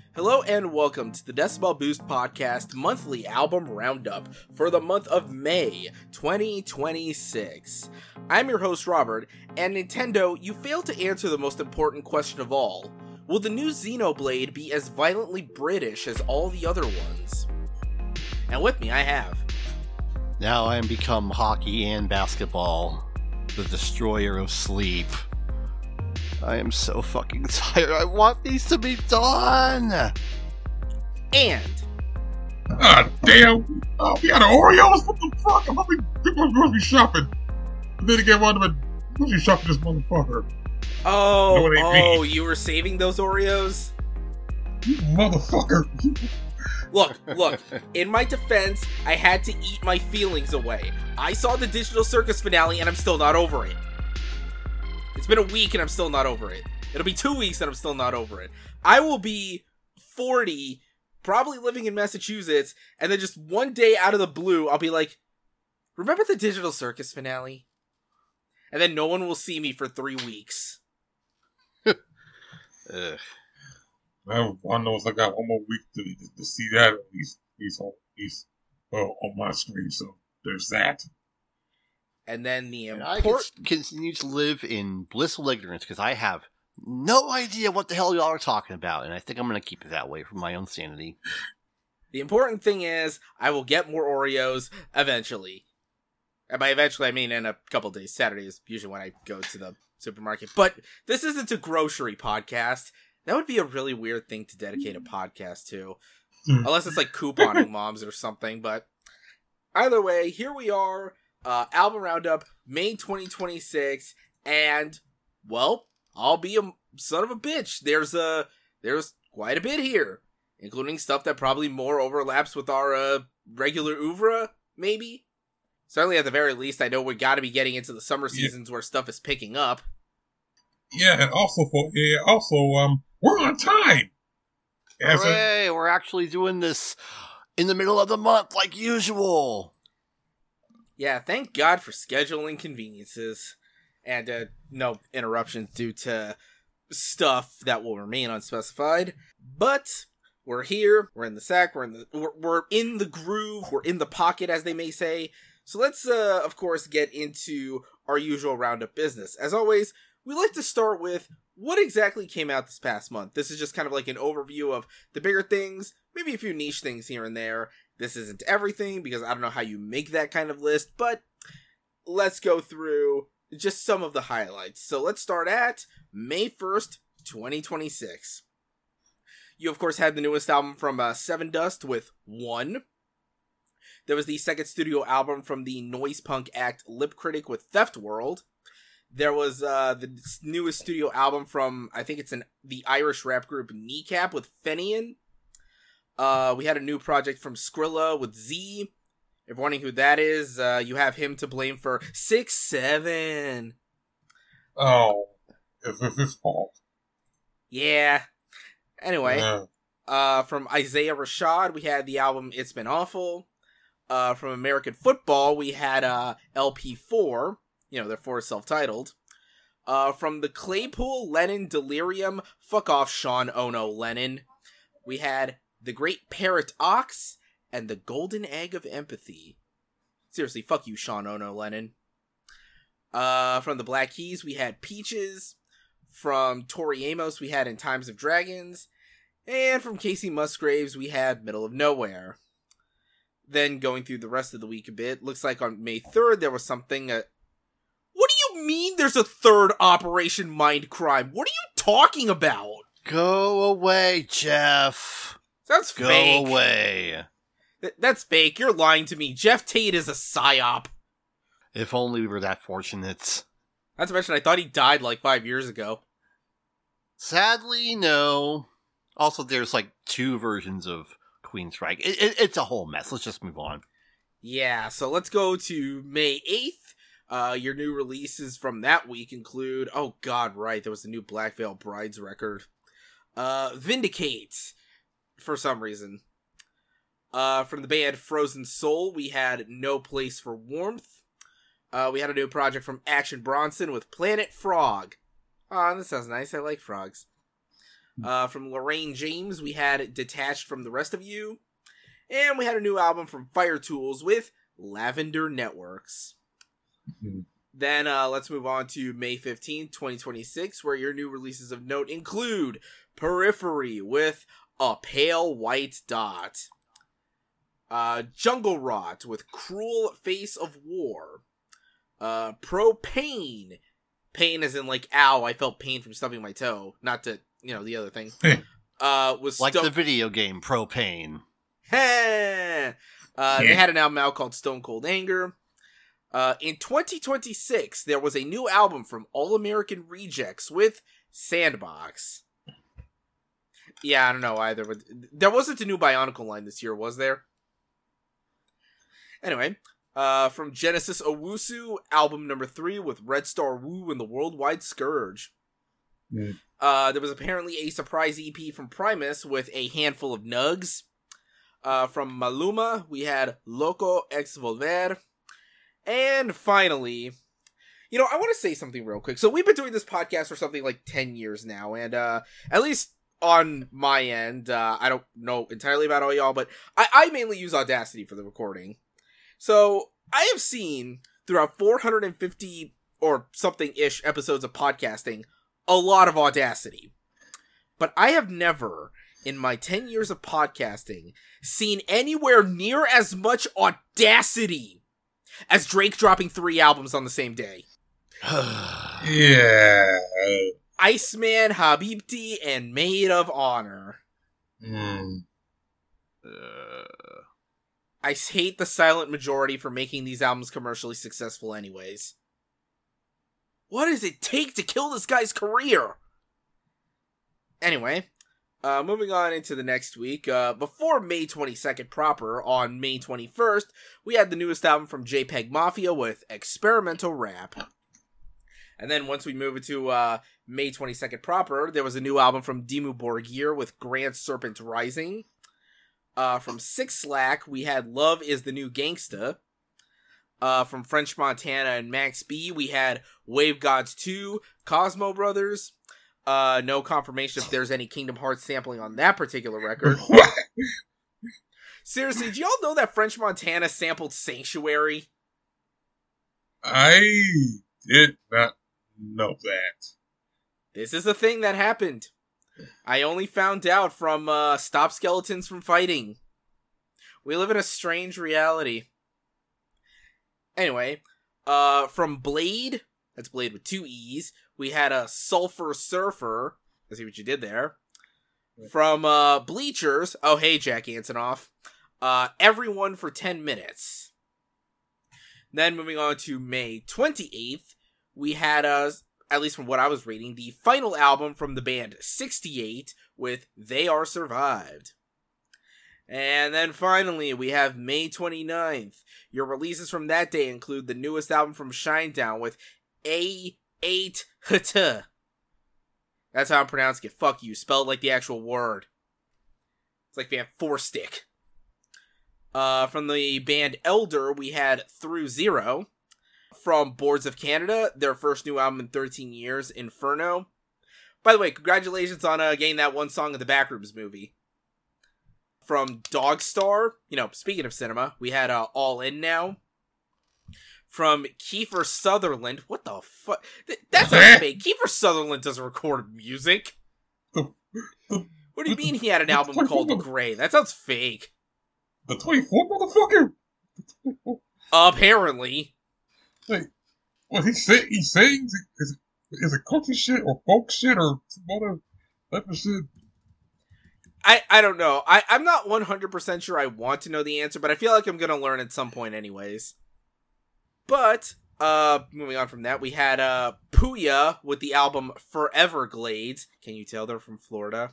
Hello and welcome to the Decibel Boost Podcast monthly album roundup for the month of May 2026. I'm your host Robert, and Nintendo, you failed to answer the most important question of all. Will the new Xenoblade be as violently British as all the other ones? And with me I have... Now I am become hockey and basketball, the destroyer of sleep. I am so fucking tired. I want these to be done! And... Ah, damn! We got Oreos? What the fuck? How many people are grocery shopping? And then again, one of them grocery shopping this motherfucker. Oh, you were saving those Oreos? You motherfucker. Look, in my defense, I had to eat my feelings away. I saw the Digital Circus finale and I'm still not over it. It's been a week and I'm still not over it. It'll be 2 weeks and I'm still not over it. I will be 40, probably living in Massachusetts, and then just one day out of the blue, I'll be like, remember the Digital Circus finale? And then no one will see me for 3 weeks. Ugh. I know I got one more week to see that at least on my screen, so there's that. And then the I can continue to live in blissful ignorance because I have no idea what the hell y'all are talking about, and I think I'm going to keep it that way for my own sanity. The important thing is, I will get more Oreos eventually. And by eventually, I mean in a couple days. Saturday is usually when I go to the supermarket. But this isn't a grocery podcast. That would be a really weird thing to dedicate a podcast to. Unless it's like couponing moms or something. But either way, here we are. Album roundup, May 2026. And, well, I'll be a son of a bitch. There's quite a bit here. Including stuff that probably more overlaps with our regular oeuvre, maybe? Certainly at the very least, I know we gotta be getting into the summer seasons where stuff is picking up. Yeah, and also we're on time. Hooray, we're actually doing this in the middle of the month like usual. Yeah, thank God for schedule inconveniences. And no interruptions due to stuff that will remain unspecified. But we're here, we're in the sack, we're in the groove, we're in the pocket, as they may say. So let's, of course, get into our usual roundup business. As always, we like to start with what exactly came out this past month. This is just kind of like an overview of the bigger things, maybe a few niche things here and there. This isn't everything, because I don't know how you make that kind of list, but let's go through just some of the highlights. So let's start at May 1st, 2026. You, of course, had the newest album from Seven Dust with One. There was the second studio album from the noise punk act Lip Critic with Theft World. There was the newest studio album from, I think it's the Irish rap group Kneecap with Fenian. We had a new project from Skrilla with Z. If you're wondering who that is, you have him to blame for 6-7. Oh, it's his fault. Yeah. Anyway, from Isaiah Rashad, we had the album It's Been Awful. From American Football, we had LP4, they're 4 self-titled. From the Claypool Lennon Delirium, fuck off Sean Ono Lennon, we had The Great Parrot Ox and The Golden Egg of Empathy. Seriously, fuck you, Sean Ono Lennon. From the Black Keys, we had Peaches. From Tori Amos, we had In Times of Dragons. And from Casey Musgraves, we had Middle of Nowhere. Then going through the rest of the week a bit, looks like on May 3rd there was something... What do you mean there's a third Operation Mindcrime? What are you talking about? Go away, Jeff. That's fake. Go away. That's fake. You're lying to me. Jeff Tate is a psyop. If only we were that fortunate. Not to mention, I thought he died like 5 years ago. Sadly, no. Also, there's like 2 versions of Queenstrike. It's a whole mess. Let's just move on. Yeah, so let's go to May 8th. Your new releases from that week include... Oh god, right, there was a new Black Veil Brides record. Vindicate, for some reason. From the band Frozen Soul, we had No Place for Warmth. We had a new project from Action Bronson with Planet Frog. Oh, this sounds nice. I like frogs. From Lorraine James, we had Detached from the Rest of You. And we had a new album from Fire Tools with Lavender Networks. Mhm. Then let's move on to May 15th, 2026, where your new releases of note include Periphery with A Pale White Dot. Jungle Rot with Cruel Face of War. Propane. Pain as in like, ow, I felt pain from stubbing my toe. Not to, the other thing. Was Like the video game Propane. They had an album out called Stone Cold Anger. In 2026, there was a new album from All American Rejects with Sandbox. Yeah, I don't know either. But there wasn't a new Bionicle line this year, was there? Anyway, from Genesis Owusu, album number 3 with Red Star Woo and the Worldwide Scourge. Mm. There was apparently a surprise EP from Primus with a handful of nugs. From Maluma, we had Loco Ex Volver. And finally, I want to say something real quick. So we've been doing this podcast for something like 10 years now, and at least on my end, I don't know entirely about all y'all, but I mainly use Audacity for the recording. So I have seen throughout 450 or something-ish episodes of podcasting, a lot of Audacity. But I have never, in my 10 years of podcasting, seen anywhere near as much Audacity as Drake dropping 3 albums on the same day. Yeah. Iceman, Habibti, and Maid of Honor. Mm. I hate the silent majority for making these albums commercially successful anyways. What does it take to kill this guy's career? Anyway, moving on into the next week. Before May 22nd proper, on May 21st, we had the newest album from JPEG Mafia with Experimental Rap. And then once we move into May 22nd proper, there was a new album from Dimmu Borgir with Grand Serpent Rising. From Six Slack, we had Love is the New Gangsta. From French Montana and Max B, we had Wave Gods 2, Cosmo Brothers. No confirmation if there's any Kingdom Hearts sampling on that particular record. Seriously, do y'all know that French Montana sampled Sanctuary? I did not know that. This is a thing that happened. I only found out from Stop Skeletons from Fighting. We live in a strange reality. Anyway, from Blade, that's Blade with 2 E's, we had a Sulfur Surfer. I see what you did there. From Bleachers, oh hey Jack Antonoff, Everyone for 10 Minutes. Then moving on to May 28th, we had, at least from what I was reading, the final album from the band 68 with They Are Survived. And then finally, we have May 29th. Your releases from that day include the newest album from Shinedown with A8 Hta. That's how I'm pronouncing it. Fuck you. Spelled like the actual word. It's like Van Forstick. From the band Elder, we had Through Zero. From Boards of Canada, their first new album in 13 years, Inferno. By the way, congratulations on getting that one song in the Backrooms movie. From Dogstar, speaking of cinema, we had All In Now. From Kiefer Sutherland, what the fuck? That's not fake. Kiefer Sutherland doesn't record music. What do you mean he had an album called Grey? That sounds fake. The 24 motherfucker? Apparently. Wait, what he sings? Is it country shit or folk shit or some other type of shit? I don't know. I'm not 100% sure I want to know the answer, but I feel like I'm going to learn at some point anyways. But, moving on from that, we had Puya with the album Forever Glades. Can you tell they're from Florida?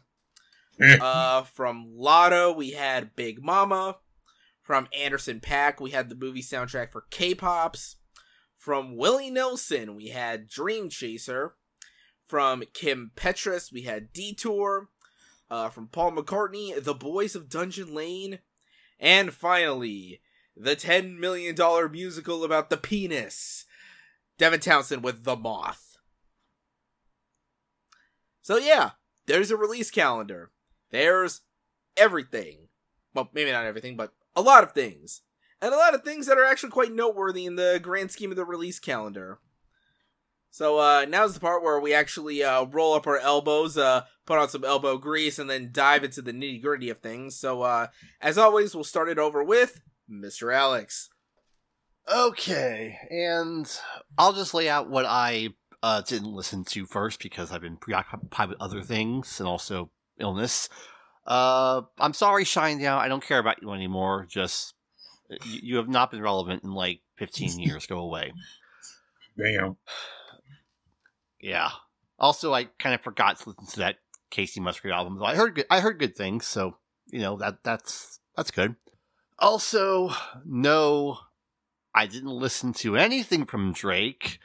From Lotto, we had Big Mama. From Anderson .Paak, we had the movie soundtrack for K-Pops. From Willie Nelson, we had Dream Chaser. From Kim Petras, we had Detour. From Paul McCartney, The Boys of Dungeon Lane. And finally, the $10 million musical about the penis, Devin Townsend with The Moth. So yeah, there's a release calendar. There's everything. Well, maybe not everything, but a lot of things. And a lot of things that are actually quite noteworthy in the grand scheme of the release calendar. So now's the part where we actually roll up our elbows, put on some elbow grease, and then dive into the nitty-gritty of things. So as always, we'll start it over with Mr. Alex. Okay, and I'll just lay out what I didn't listen to first because I've been preoccupied with other things and also illness. I'm sorry, Shinedown. I don't care about you anymore. Just, you have not been relevant in like 15 years. Go away. Damn. Yeah. Also, I kind of forgot to listen to that Casey Musgrave album. I heard good things, so you know that's good. Also, no, I didn't listen to anything from Drake.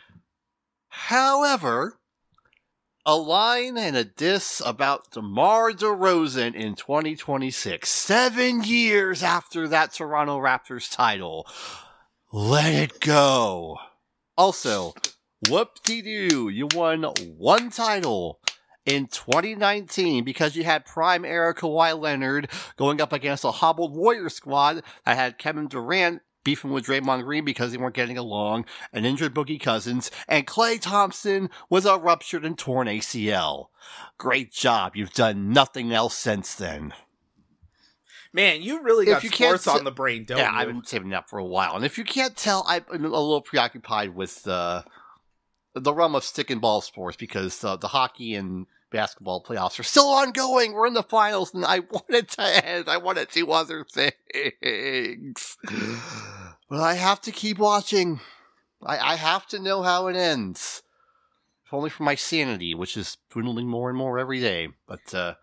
However, a line and a diss about DeMar DeRozan in 2026, 7 years after that Toronto Raptors title. Let it go. Also, whoop-de-doo, you won one title in 2019 because you had prime era Kawhi Leonard going up against a hobbled Warrior squad that had Kevin Durant beefing with Draymond Green because they weren't getting along, an injured Boogie Cousins, and Klay Thompson with a ruptured and torn ACL. Great job. You've done nothing else since then. Man, you really got sports on the brain, don't you? Yeah, I've been saving that for a while. And if you can't tell, I've been a little preoccupied with the realm of stick and ball sports because the hockey and basketball playoffs are still ongoing. We're in the finals, and I want it to end. I want to do other things. But I have to keep watching. I have to know how it ends. If only for my sanity, which is dwindling more and more every day. But,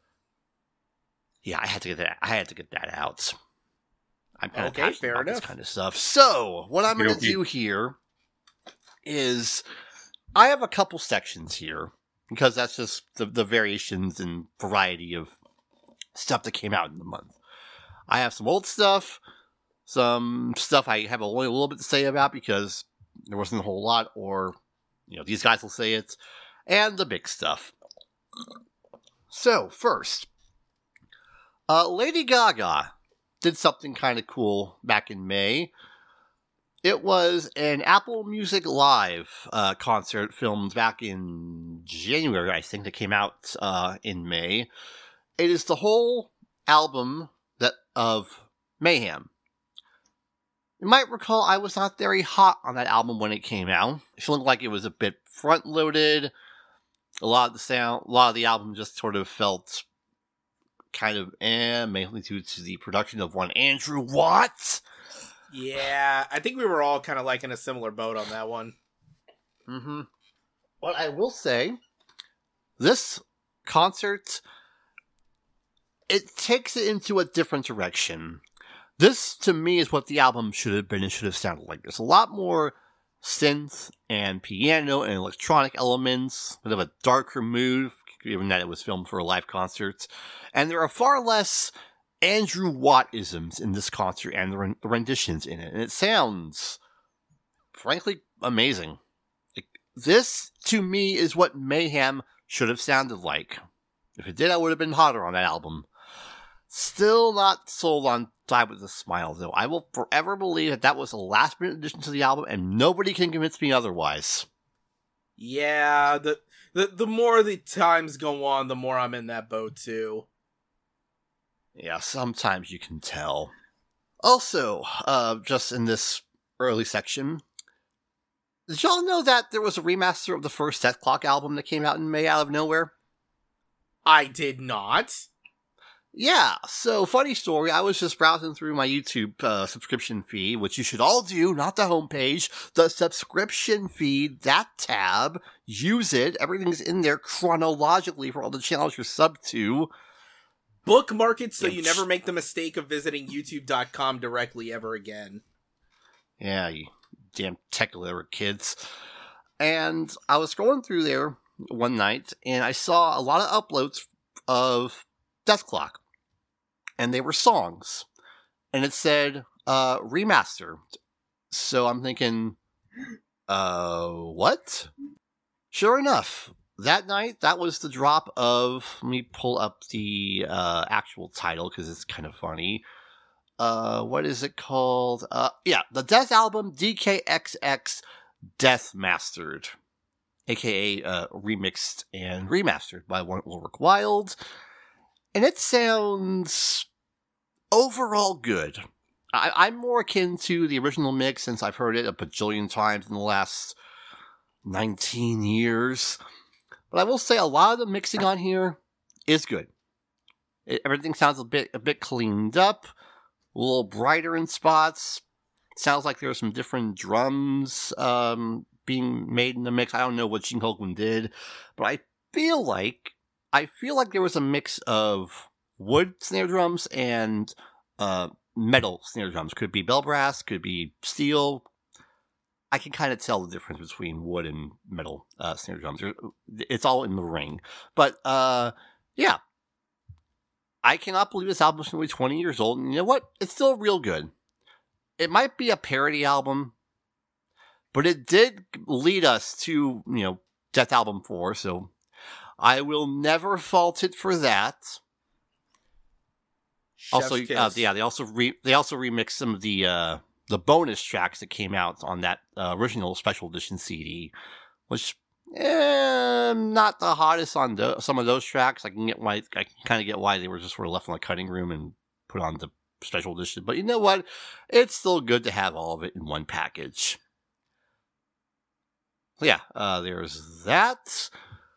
yeah, I had to get that out. I'm kind of passionate about this kind of stuff. So, what I'm going to do here is I have a couple sections here because that's just the variations and variety of stuff that came out in the month. I have some old stuff, some stuff I have only a little bit to say about because there wasn't a whole lot, or, you know, these guys will say it, and the big stuff. So, first, Lady Gaga did something kind of cool back in May. It was an Apple Music Live concert filmed back in January, I think, that came out in May. It is the whole album of Mayhem. You might recall I was not very hot on that album when it came out. It feeling like it was a bit front-loaded. A lot of the album just sort of felt kind of mainly due to the production of one Andrew Watt. Yeah, I think we were all kind of like in a similar boat on that one. Mm-hmm. But I will say, this concert, it takes it into a different direction. This, to me, is what the album should have been and should have sounded like. There's a lot more synth and piano and electronic elements, a bit of a darker mood, given that it was filmed for a live concert. And there are far less Andrew Watt-isms in this concert and the renditions in it. And it sounds, frankly, amazing. This, to me, is what Mayhem should have sounded like. If it did, I would have been hotter on that album. Still not sold on Die With A Smile, though. I will forever believe that that was a last-minute addition to the album, and nobody can convince me otherwise. Yeah, the more the times go on, the more I'm in that boat, too. Yeah, sometimes you can tell. Also, just in this early section, did y'all know that there was a remaster of the first Death Clock album that came out in May out of nowhere? I did not. Yeah, so funny story, I was just browsing through my YouTube subscription feed, which you should all do, not the homepage, the subscription feed, that tab, use it, everything's in there chronologically for all the channels you're subbed to. Bookmark it so you never make the mistake of visiting youtube.com directly ever again. Yeah, you damn tech-illiterate kids. And I was scrolling through there one night, and I saw a lot of uploads of Death Clock. And they were songs. And it said, remaster. So I'm thinking, what? Sure enough, that night, that was the drop of, let me pull up the actual title because it's kind of funny. What is it called? The Death album DKXX Death Mastered, aka remixed and remastered by Ulrich Wild. And it sounds overall good. I'm more akin to the original mix since I've heard it a bajillion times in the last 19 years. But I will say a lot of the mixing on here is good. Everything sounds a bit cleaned up, a little brighter in spots. It sounds like there are some different drums being made in the mix. I don't know what Gene Hoglan did, but I feel like there was a mix of wood snare drums and metal snare drums. Could be bell brass, could be steel. I can kind of tell the difference between wood and metal snare drums. It's all in the ring. But, yeah. I cannot believe this album is only 20 years old. And you know what? It's still real good. It might be a parody album, but it did lead us to, Death Album 4, so I will never fault it for that. Also, they also remixed some of the bonus tracks that came out on that original special edition CD, which not the hottest on some of those tracks. I can kind of get why they were just sort of left in the cutting room and put on the special edition. But you know what? It's still good to have all of it in one package. So yeah, there's that.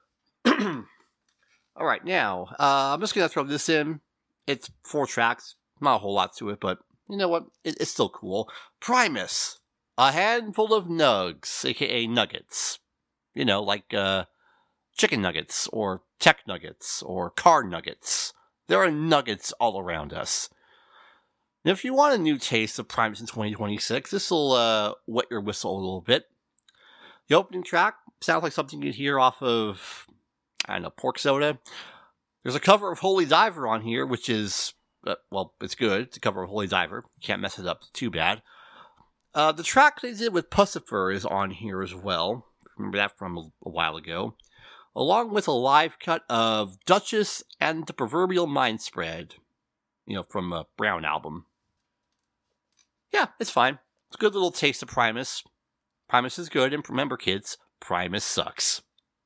All right, now I'm just gonna throw this in. It's 4 tracks, not a whole lot to it, but you know what? It's still cool. Primus, a handful of nugs, aka nuggets. Like chicken nuggets, or tech nuggets, or car nuggets. There are nuggets all around us. And if you want a new taste of Primus in 2026, this will wet your whistle a little bit. The opening track sounds like something you'd hear off of, Pork Soda. There's a cover of Holy Diver on here, which is, it's good. It's a cover of Holy Diver. Can't mess it up too bad. The track they did with Pussifer is on here as well. Remember that from a while ago. Along with a live cut of Duchess and the Proverbial Mind Spread, from a Brown album. Yeah, it's fine. It's a good little taste of Primus. Primus is good, and remember, kids, Primus sucks.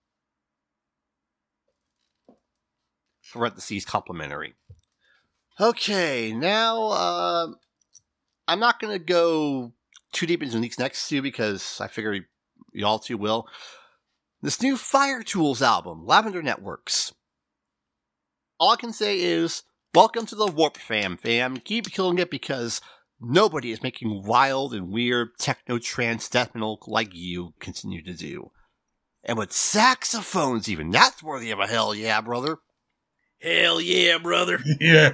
Parentheses complimentary. Okay, now, I'm not going to go too deep into these next two because I figure y'all two will. This new Fire Tools album, Lavender Networks. All I can say is, welcome to the Warp fam. Keep killing it because nobody is making wild and weird techno-trance death metal like you continue to do. And with saxophones even, that's worthy of a hell yeah, brother. Hell yeah, brother. Yeah.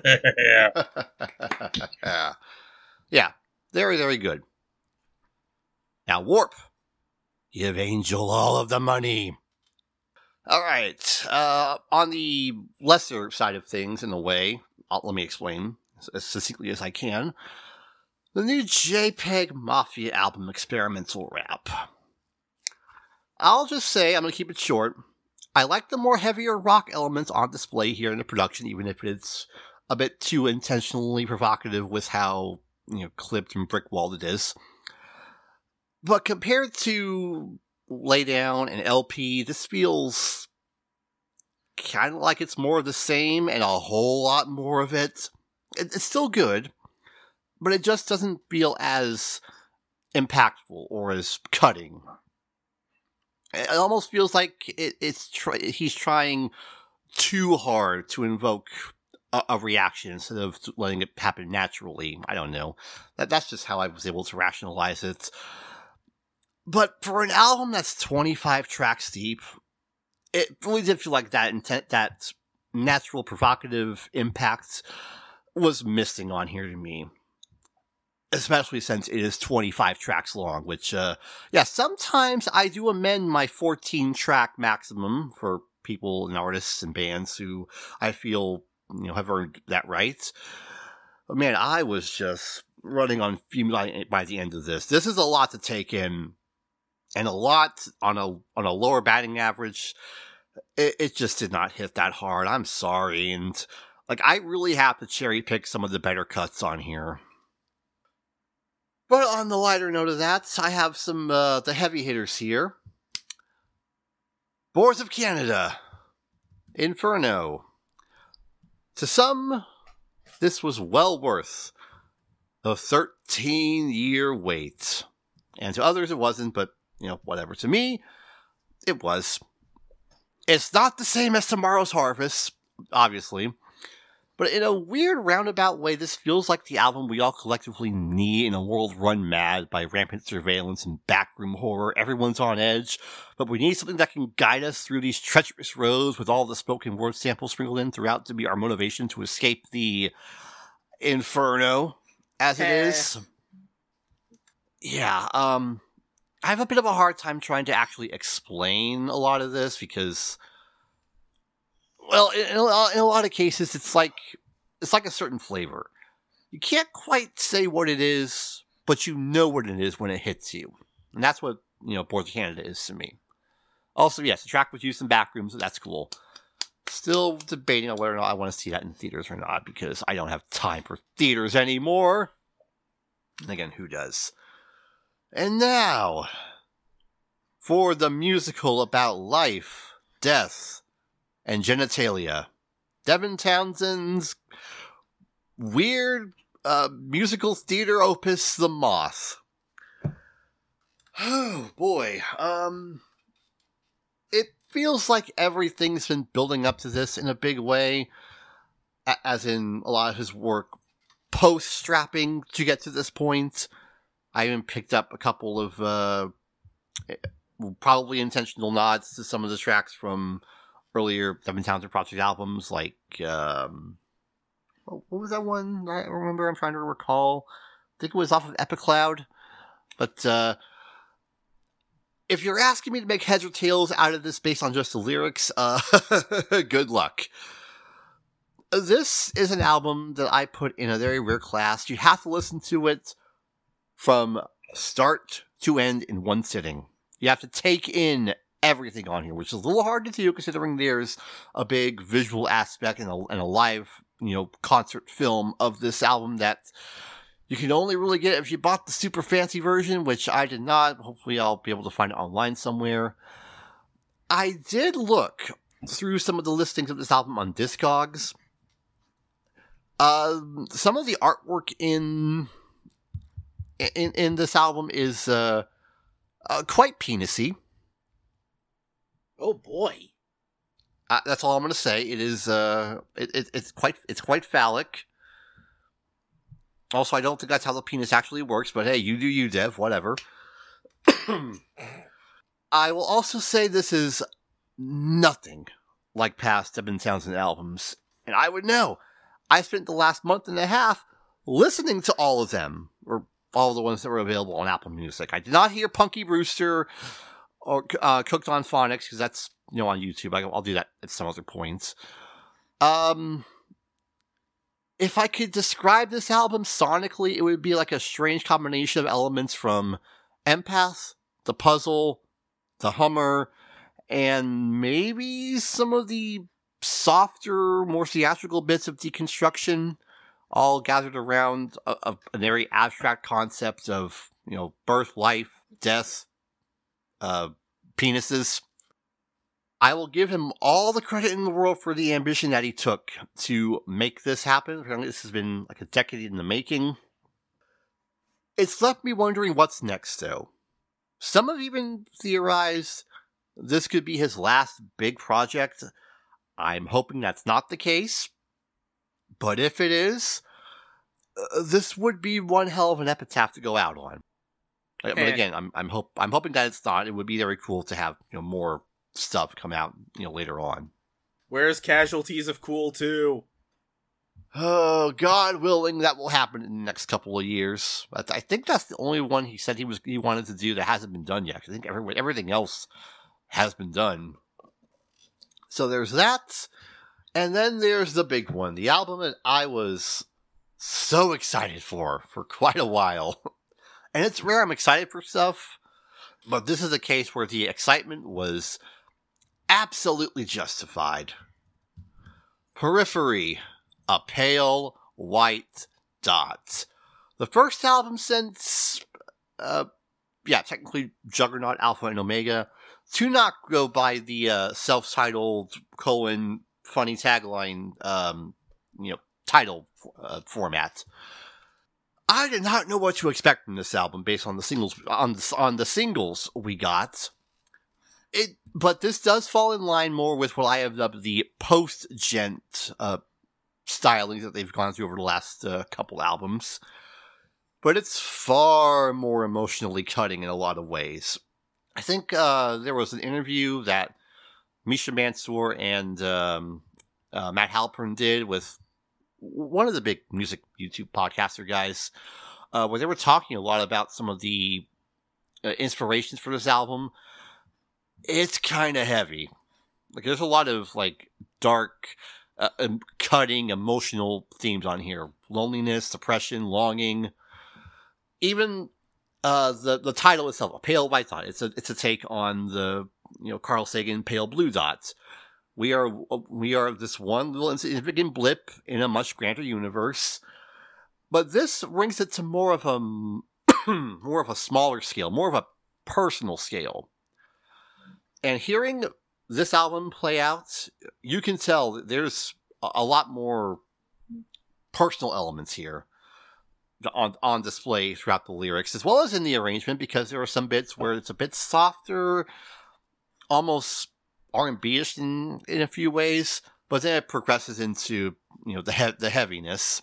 Yeah, very, very good. Now, Warp. Give Angel all of the money. All right. On the lesser side of things, in a way, let me explain as succinctly as I can. The new JPEG Mafia album, Experimental Rap. I'll just say, I'm going to keep it short. I like the more heavier rock elements on display here in the production, even if it's a bit too intentionally provocative with how, clipped and brick-walled it is. But compared to Laydown and LP, this feels kind of like it's more of the same and a whole lot more of it. It's still good, but it just doesn't feel as impactful or as cutting. It almost feels like he's trying too hard to invoke a reaction instead of letting it happen naturally. I don't know. That's just how I was able to rationalize it. But for an album that's 25 tracks deep, it really did feel like that natural provocative impact was missing on here to me. Especially since it is 25 tracks long, which, sometimes I do amend my 14-track maximum for people and artists and bands who I feel, have earned that right. But man, I was just running on fumes by the end of this. This is a lot to take in. And a lot on a lower batting average. it just did not hit that hard. I'm sorry. And, like, I really have to cherry pick some of the better cuts on here. But on the lighter note of that, I have some, the heavy hitters here. Boards of Canada. Inferno. To some, this was well worth the 13-year wait. And to others it wasn't, but, whatever. To me, it was. It's not the same as Tomorrow's Harvest, obviously. But in a weird roundabout way, this feels like the album we all collectively need in a world run mad by rampant surveillance and backroom horror. Everyone's on edge, but we need something that can guide us through these treacherous roads with all the spoken word samples sprinkled in throughout to be our motivation to escape the inferno, as it is. Yeah, I have a bit of a hard time trying to actually explain a lot of this because... Well, in a lot of cases, it's like a certain flavor. You can't quite say what it is, but you know what it is when it hits you. And that's what, Boards of Canada is to me. Also, yes, the track was used in backrooms, so that's cool. Still debating on whether or not I want to see that in theaters or not, because I don't have time for theaters anymore. And again, who does? And now, for the musical about life, death, and genitalia. Devin Townsend's weird musical theater opus, The Moth. Oh, boy. It feels like everything's been building up to this in a big way, as in a lot of his work post-strapping to get to this point. I even picked up a couple of probably intentional nods to some of the tracks from earlier Devin Townsend Project albums, like, what was that one I remember? I'm trying to recall. I think it was off of Epicloud. But, if you're asking me to make heads or tails out of this based on just the lyrics, good luck. This is an album that I put in a very rare class. You have to listen to it from start to end in one sitting. You have to take in everything on here, which is a little hard to do considering there's a big visual aspect and a live, concert film of this album that you can only really get if you bought the super fancy version, which I did not. Hopefully I'll be able to find it online somewhere. I did look through some of the listings of this album on Discogs. Some of the artwork in this album is quite penisy. Oh boy. That's all I'm going to say. It is, it's quite phallic. Also, I don't think that's how the penis actually works, but hey, you do you, Dev, whatever. I will also say this is nothing like past Devin Townsend albums. And I would know. I spent the last month and a half listening to all of them, or all the ones that were available on Apple Music. I did not hear Punky Brewster or Cooked on Phonics, because that's, on YouTube. I'll do that at some other points. If I could describe this album sonically, it would be like a strange combination of elements from Empath, The Puzzle, The Hummer, and maybe some of the softer, more theatrical bits of Deconstruction, all gathered around a very abstract concept of, birth, life, death, penises. I will give him all the credit in the world for the ambition that he took to make this happen. This has been like a decade in the making. It's left me wondering what's next, though. Some have even theorized this could be his last big project. I'm hoping that's not the case. But if it is, this would be one hell of an epitaph to go out on. But again, I'm hoping that it's not. It would be very cool to have more stuff come out later on. Where's Casualties of Cool 2? Oh, God willing, that will happen in the next couple of years. I think that's the only one he said he wanted to do that hasn't been done yet. I think everything else has been done. So there's that, and then there's the big one, the album that I was so excited for quite a while. And it's rare I'm excited for stuff, but this is a case where the excitement was absolutely justified. Periphery, a pale white dot. The first album since, technically Juggernaut, Alpha and Omega, to not go by the self-titled funny tagline, title format. I did not know what to expect from this album based on the singles on the singles we got. But this does fall in line more with what I have dubbed the post-gent styling that they've gone through over the last couple albums. But it's far more emotionally cutting in a lot of ways. I think there was an interview that Misha Mansour and Matt Halpern did with one of the big music YouTube podcaster guys, where they were talking a lot about some of the inspirations for this album. It's kind of heavy. Like, there's a lot of like dark, cutting, emotional themes on here: loneliness, depression, longing. Even the title itself, A Pale White Dot. It's a take on the Carl Sagan Pale Blue Dots. We are this one little insignificant blip in a much grander universe, but this brings it to more of a smaller scale, more of a personal scale. And hearing this album play out, you can tell that there's a lot more personal elements here on display throughout the lyrics, as well as in the arrangement, because there are some bits where it's a bit softer, almost R&B-ish in a few ways, but then it progresses into the heaviness.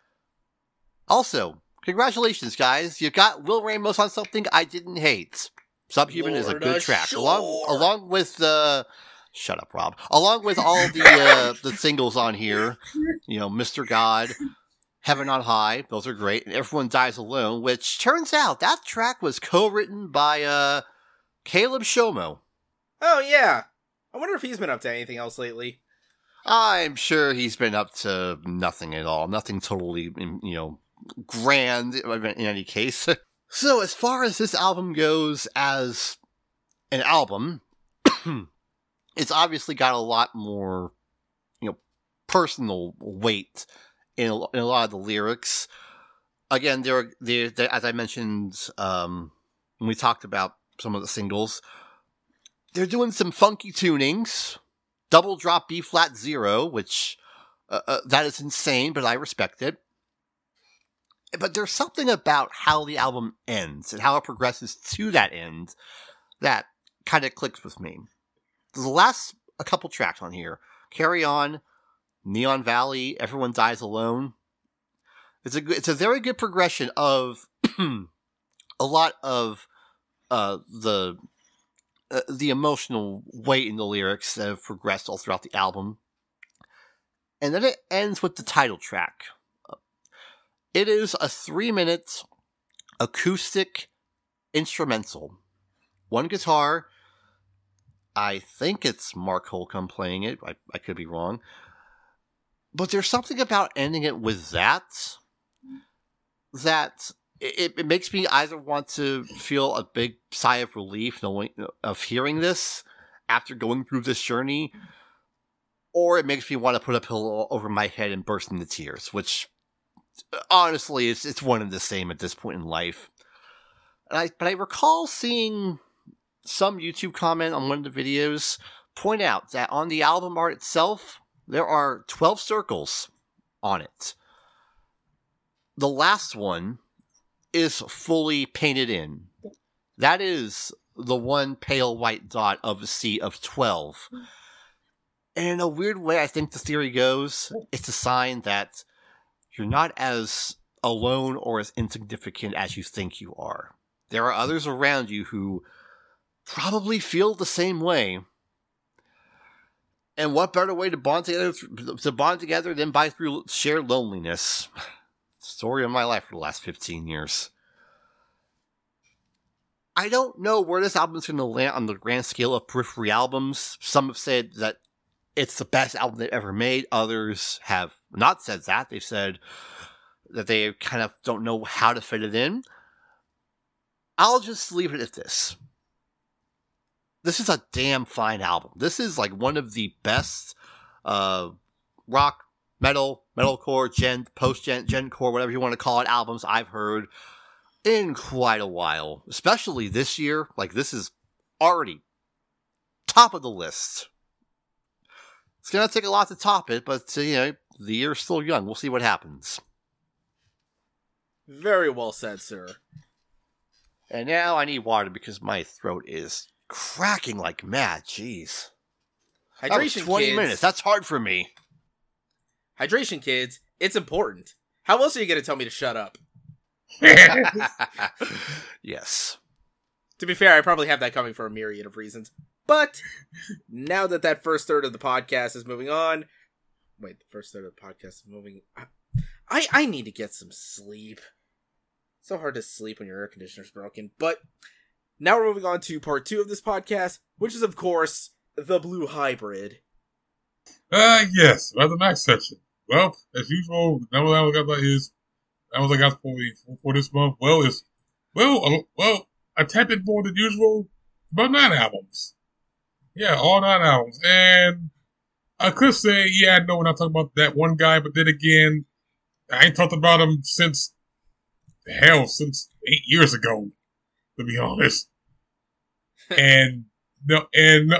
Also, congratulations, guys! You got Will Ramos on something I didn't hate. Subhuman is a good track, along with shut up, Rob. Along with all the singles on here, Mr. God, Heaven on High, those are great, and Everyone Dies Alone, which turns out that track was co-written by Caleb Shomo. Oh yeah, I wonder if he's been up to anything else lately. I'm sure he's been up to nothing at all, nothing totally grand in any case. So, as far as this album goes as an album, it's obviously got a lot more, personal weight in a lot of the lyrics. Again, they're as I mentioned when we talked about some of the singles, they're doing some funky tunings. Double drop B flat 0, which that is insane, but I respect it. But there's something about how the album ends and how it progresses to that end that kind of clicks with me. The last a couple tracks on here: Carry On, Neon Valley, Everyone Dies Alone. It's a very good progression of a lot of the emotional weight in the lyrics that have progressed all throughout the album. And then it ends with the title track. It is a 3-minute acoustic instrumental. One guitar. I think it's Mark Holcomb playing it. I could be wrong. But there's something about ending it with that it makes me either want to feel a big sigh of relief of hearing this after going through this journey, or it makes me want to put a pillow over my head and burst into tears, which honestly it's one and the same at this point in life. But I recall seeing some YouTube comment on one of the videos point out that on the album art itself, there are 12 circles on it. The last one is fully painted in. That is the one pale white dot of a sea of 12. And in a weird way, I think the theory goes, it's a sign that you're not as alone or as insignificant as you think you are. There are others around you who probably feel the same way. And what better way to bond together than by through shared loneliness? Story of my life for the last 15 years. I don't know where this album's going to land on the grand scale of Periphery albums. Some have said that it's the best album they've ever made. Others have not said that. They've said that they kind of don't know how to fit it in. I'll just leave it at this. this is a damn fine album. This is like one of the best rock, metalcore, post-gencore, whatever you want to call it, albums I've heard in quite a while. Especially this year. Like, this is already top of the list. It's going to take a lot to top it, but, the year's still young. We'll see what happens. Very well said, sir. And now I need water because my throat is cracking like mad. Jeez. Hydration, 20 kids. minutes. That's hard for me. Hydration, kids. It's important. How else are you going to tell me to shut up? Yes. To be fair, I probably have that coming for a myriad of reasons. But now that first third of the podcast is moving on... Wait, the first third of the podcast is moving... I need to get some sleep. So hard to sleep when your air conditioner's broken. But now we're moving on to part 2 of this podcast, which is, of course, the Blue Hybrid. Yes, that's the next section. Well, as usual, that was I got for this month. A tad bit more than usual, about 9 albums. Yeah, all 9 albums. And I could say, yeah, no, we're not talking about that one guy, but then again, I ain't talked about him since 8 years ago, to be honest. And well,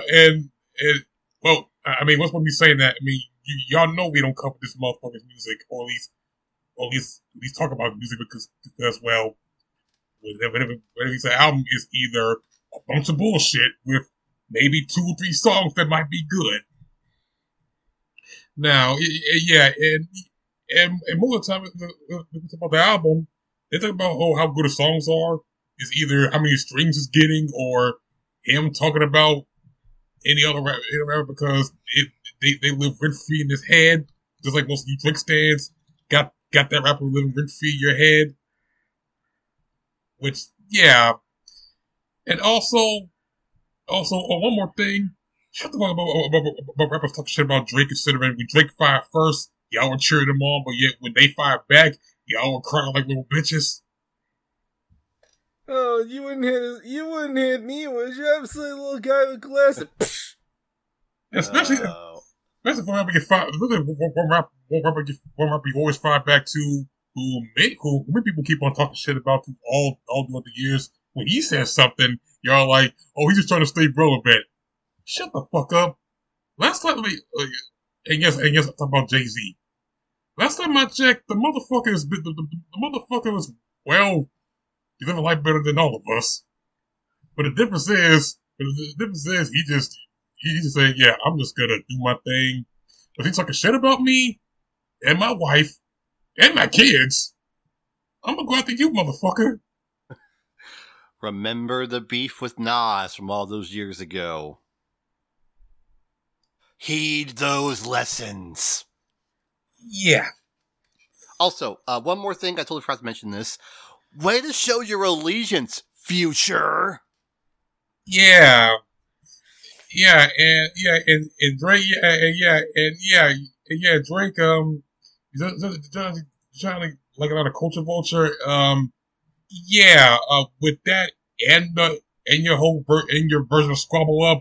I mean, what's one me saying that? I mean, y'all know we don't cover this motherfucker's music, or at least talk about music because well, whenever it's an album is either a bunch of bullshit with maybe 2 or 3 songs that might be good. Now, yeah, and most of the time, when we talk about the album, they talk about how good the songs are. Is either how many streams it's getting, or him talking about any other rapper because they live rent free in his head, just like most of you Drake stands got that rapper living rent free in your head. Which, yeah, and also one more thing. Shut the fuck about rappers talking shit about Drake, considering when Drake fired first, y'all were cheering him on, but yet when they fired back, y'all were crying like little bitches. Oh, you wouldn't hit me, would you? I'm a little guy with glasses. Especially for rapper get fired. One rapper you always fired back to, who many people keep on talking shit about all the other years. When he says something, y'all like, oh, he's just trying to stay relevant. Shut the fuck up. Last time, and yes, I'm talking about Jay-Z. Last time I checked, the motherfucker was, well, he living life better than all of us. But the difference is he just said, yeah, I'm just gonna do my thing. But he's talking shit about me and my wife and my kids. I'm gonna go after you, motherfucker. Remember the beef with Nas from all those years ago. Heed those lessons. Yeah. Also, one more thing, I totally forgot to mention this. Way to show your allegiance, Future. Yeah, and Drake, Drake, trying to like a lot of culture vulture. With that and your version of Squabble Up,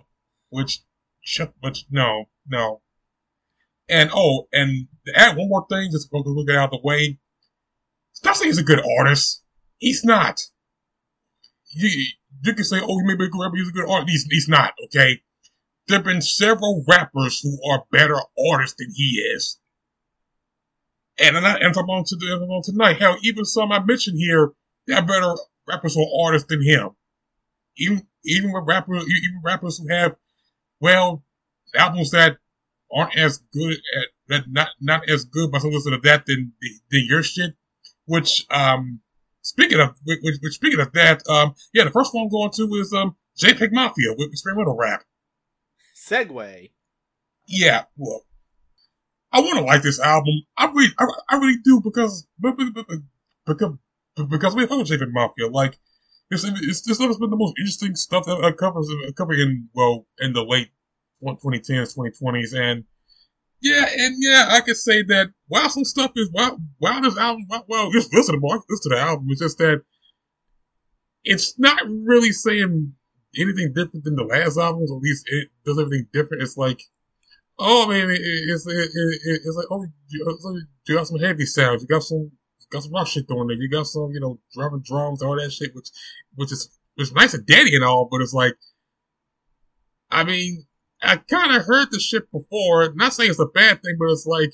no. And to add one more thing, just to get out of the way. Stop saying he's a good artist. He's not. You can say, oh, he may be a good rapper, he's a good artist. He's not, okay? There have been several rappers who are better artists than he is. And I'm talking about tonight. Hell, even some I mentioned here, there are better rappers who are artists than him. Even rappers who have, well, albums that aren't as good not as good by some listen to that than your shit. Which speaking of that, the first one I'm going to is JPEG Mafia with experimental rap. Segue. Yeah, well, I want to like this album. I really do because we fuck with JPEG Mafia. Like this stuff has been the most interesting stuff that I covered in the late 2010s, 2020s, and I can say that while some stuff is while this album, just listen to the album. It's just that it's not really saying anything different than the last albums. At least it does everything different. It's like, oh, I mean, it's like, oh, you got some heavy sounds. You got some rock shit going there. You got some, driving drums, all that shit, which is nice and dandy and all, but it's like, I mean, I kind of heard the shit before. Not saying it's a bad thing, but it's like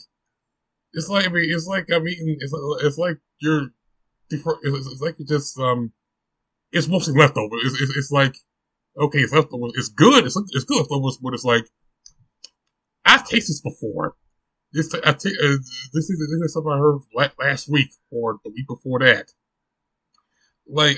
you're just it's mostly leftovers. It's like, okay, it's leftovers. It's good. It's good leftovers, but it's like, I've tasted this before. This is something I heard last week or the week before that. Like,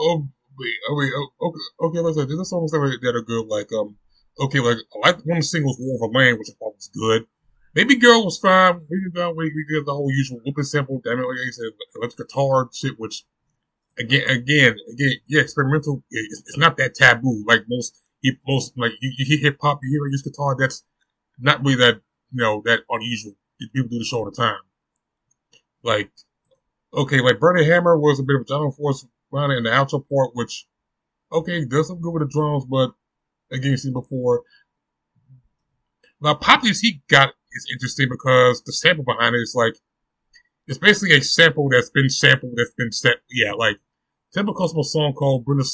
okay, let's say there's songs that are good. Like, okay, like I like one of the singles, "War of a Land," which I thought was good. Baby Girl was fine. We did the whole usual whooping sample, damn it, like I said, electric guitar shit, which again, yeah, experimental. It's not that taboo. Like most like you hear hip hop, you hear use guitar. That's not really that that unusual. People do the show all the time. Like, okay, like Bernie Hammer was a bit of a John Force running in the outro part, which okay, does some good with the drums, but again, you seen before. Now, Poppy's he got is interesting because the sample behind it is like, it's basically a sample that's been set. Yeah, like, Temple Cosmo song called Brenda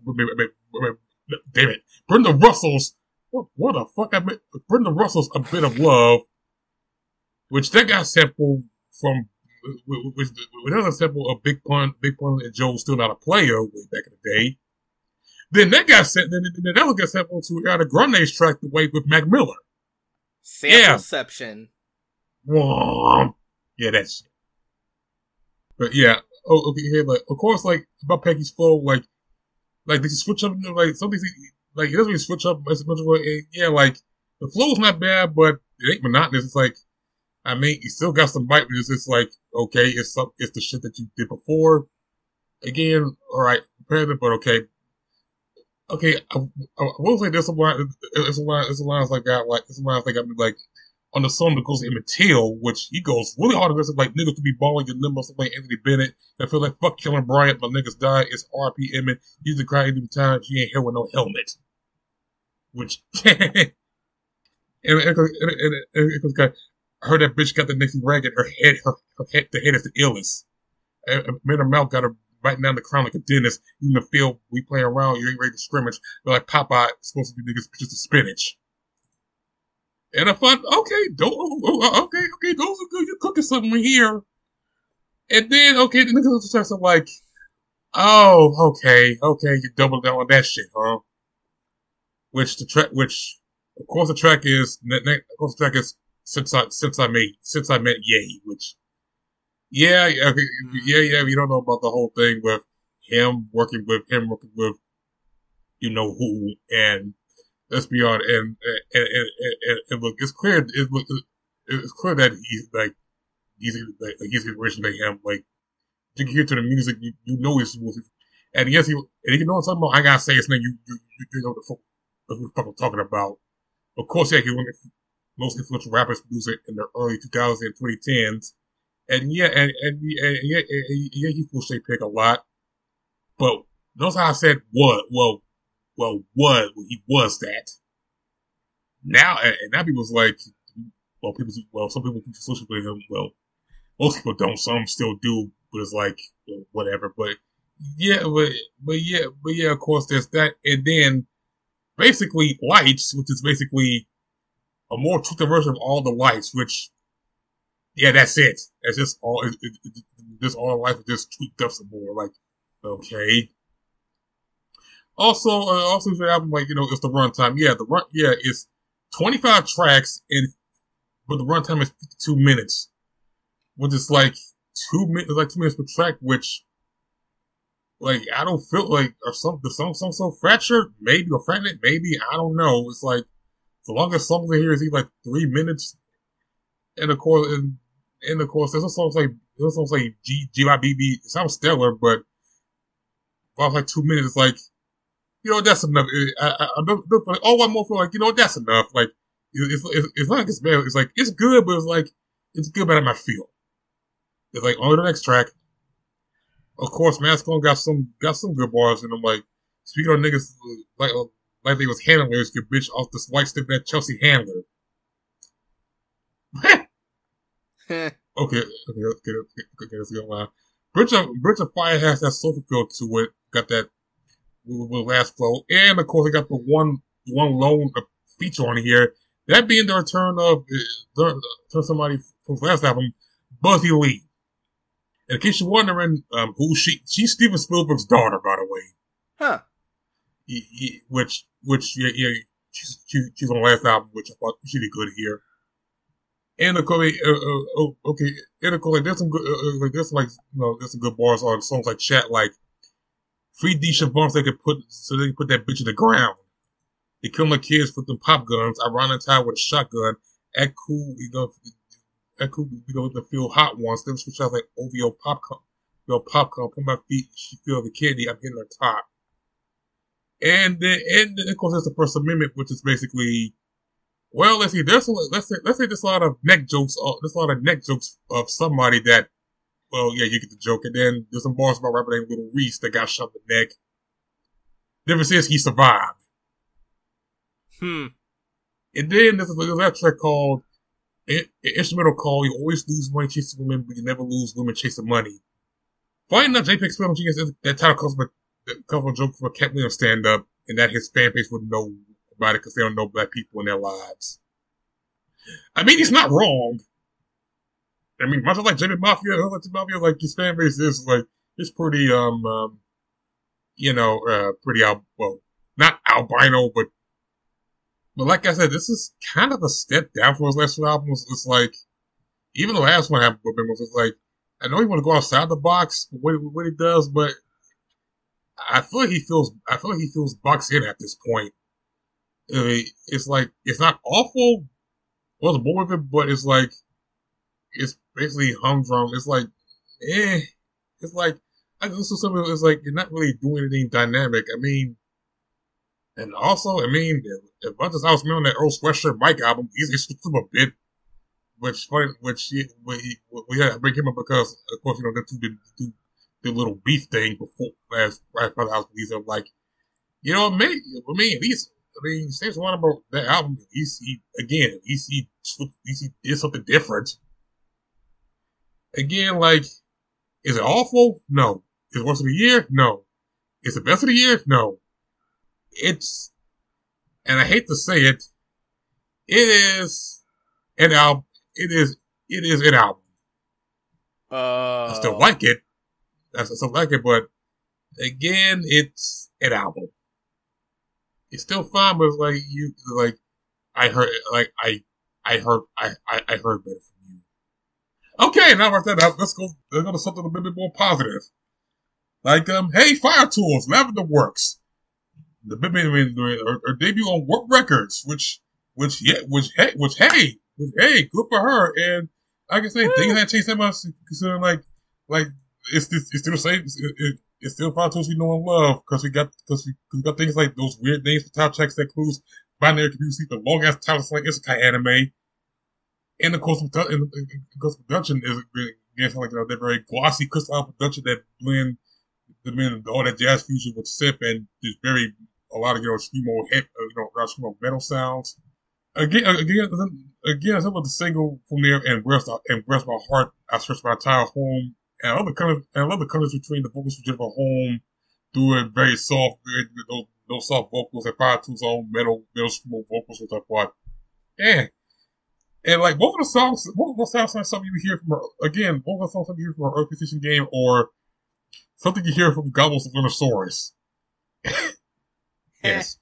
damn it, Brenda Russell's, what the fuck, Brenda Russell's A Bit of Love, which that got sampled from, which another sample of Big Pun and Joe's Still Not a Player way back in the day. Then that got sent, then that one got sampled to Ariana Grande's track The Way with Mac Miller. Sampleception. Yeah. Yeah, that's shit. But yeah, okay, yeah, like, of course, like, about Peggy's flow, like they can switch up, like, some things, like, it doesn't really switch up as much, yeah, like, the flow's not bad, but it ain't monotonous. It's like, I mean, you still got some bite, but it's like, okay, it's the shit that you did before. Again, alright, comparative, but okay. Okay, I will say there's some lines like that, like on the song that goes to Emmett Till, which he goes really hard against like niggas to be balling and limbo, something like Anthony Bennett. I feel like fuck killing Bryant, my niggas died. It's R.P. Emmett. He's the cry every time she ain't here with no helmet. Which I heard that bitch got the Nixie rag and the head is the illest. Man, her mouth got her biting down the crown like a dentist. You in the field, we playing around, you ain't ready to scrimmage. But like Popeye, supposed to be niggas pictures of spinach. And I thought, okay, those are good. You're cooking something here. And then, okay, the niggas starts like, oh, okay, you double down on that shit, huh? Which of course the track is since I met Ye, which. Yeah, you don't know about the whole thing with him working with you know who, and let's be honest, and look, it's clear that he's originally him. Like, you can hear to the music, you know it's and yes, you know what I'm talking about. I gotta say his name. You know what the fuck I'm talking about. Of course, yeah, he was one of the most influential rappers producer in the early 2000s and 2010s. And yeah, he full shape pick a lot. But notice how I said what? Well, he was that. Now, and now people's like, some people associate him. Well, most people don't. Some still do, but it's like, whatever. But yeah, of course, there's that. And then basically Lights, which is basically a more truthful version of All the Lights, which. Yeah, that's it. That's just all. Just all life is just tweaked up some more. Like, okay. Also, the album, like, it's the runtime. Yeah, it's 25 tracks, but the runtime is 52 minutes, which is like 2 minutes, per track. Which, like, I don't feel like the song so fractured, maybe, or fragmented, maybe. I don't know. It's like the longest song in here is like 3 minutes, and of course. And of course, there's songs like GYBB. It sounds stellar, but about like 2 minutes, it's like, that's enough. One more feel like, that's enough. Like, it's not like it's bad. It's like, it's good, but it's like, it's good, but I might feel. It's like, on the next track, of course, Mascon got some good bars, and I'm like, speaking of niggas like they was handlers, get bitch off this white stiff that Chelsea Handler. Okay, let's go on. Bridge of Fire has that soulful feel to it. Got that with last flow, and of course, I got the one lone feature on here. That being the return of somebody from the last album, Buzzy Lee. And in case you're wondering who she's Steven Spielberg's daughter, by the way. Huh. Which she's on the last album, which I thought she did good here. And of course, okay, and of course, like, there's some good, there's some good bars on songs like Chat, like free D Siobhan, so they can put that bitch in the ground. They kill my kids with them pop guns. I run inside with a shotgun. Act cool, to feel hot ones. Then switch out like OVO popcorn. Put my feet. She feel the kidney. I'm hitting her top. And then of course, there's the First Amendment, which is basically, well, let's say there's a lot of neck jokes. There's a lot of neck jokes of somebody that, well, yeah, you get the joke. And then there's some bars about a rapper named Little Reese that got shot in the neck. Difference is he survived. And then there's that track called instrumental called "You Always Lose Money Chasing Women, but You Never Lose Women Chasing Money." Funny enough, JPEG Spell Genius, that title comes from a joke from a Cat Williams stand up, and that his fan base wouldn't know about it because they don't know black people in their lives. I mean, he's not wrong. I mean, much like Jimmy Mafia, like his fan base is like it's pretty pretty not albino, but like I said, this is kind of a step down from his last two albums. It's like, even the last one was like, I know he want to go outside the box, what he does, but I feel like he feels boxed in at this point. I mean, it's like, it's not awful. I wasn't born with it, but it's like, it's basically humdrum. It's like, it's like, I listen to something that's like, you're not really doing anything dynamic. I mean, and also, I mean, as much as I was on that Earl Sweatshirt Mike album, he's stripped him a bit, which we had to bring him up because, of course, the two did the little beef thing before right after the house release. I'm like, Sam's one about that album. He did something different. Again, like, is it awful? No. Is it worst of the year? No. Is it best of the year? No. It's, and I hate to say it, it is an album. It is an album. I still like it. But again, it's an album. It's still fine, but it's like I heard better from you. Okay, now I've that up. Let's go to something a bit more positive. Like, hey, Fire Tools, Lavender Works. The her debut on Warp Records, which hey, good for her. And like I say, things haven't changed that much. Considering like it's still the same. It's still Fire Tools we know and love because we got things like those weird names for top tracks that includes Binary Computer Sleep, the long ass titles like Isekai anime, and of course production is again like that very glossy crystal production that blend all that jazz fusion with synth and there's a lot of screamo metal sounds. Again, some of the single from there and rest my heart. I searched my entire home, and I love the colors between the vocals from Jennifer Home through it very soft, those soft vocals and Fire Tools own metal screamo vocals, which I thought, and like both of the songs sound like something you hear from her. Again, both of the songs something you hear from her Earth Petition game or something you hear from Goblins of Lunosaurus. Yes.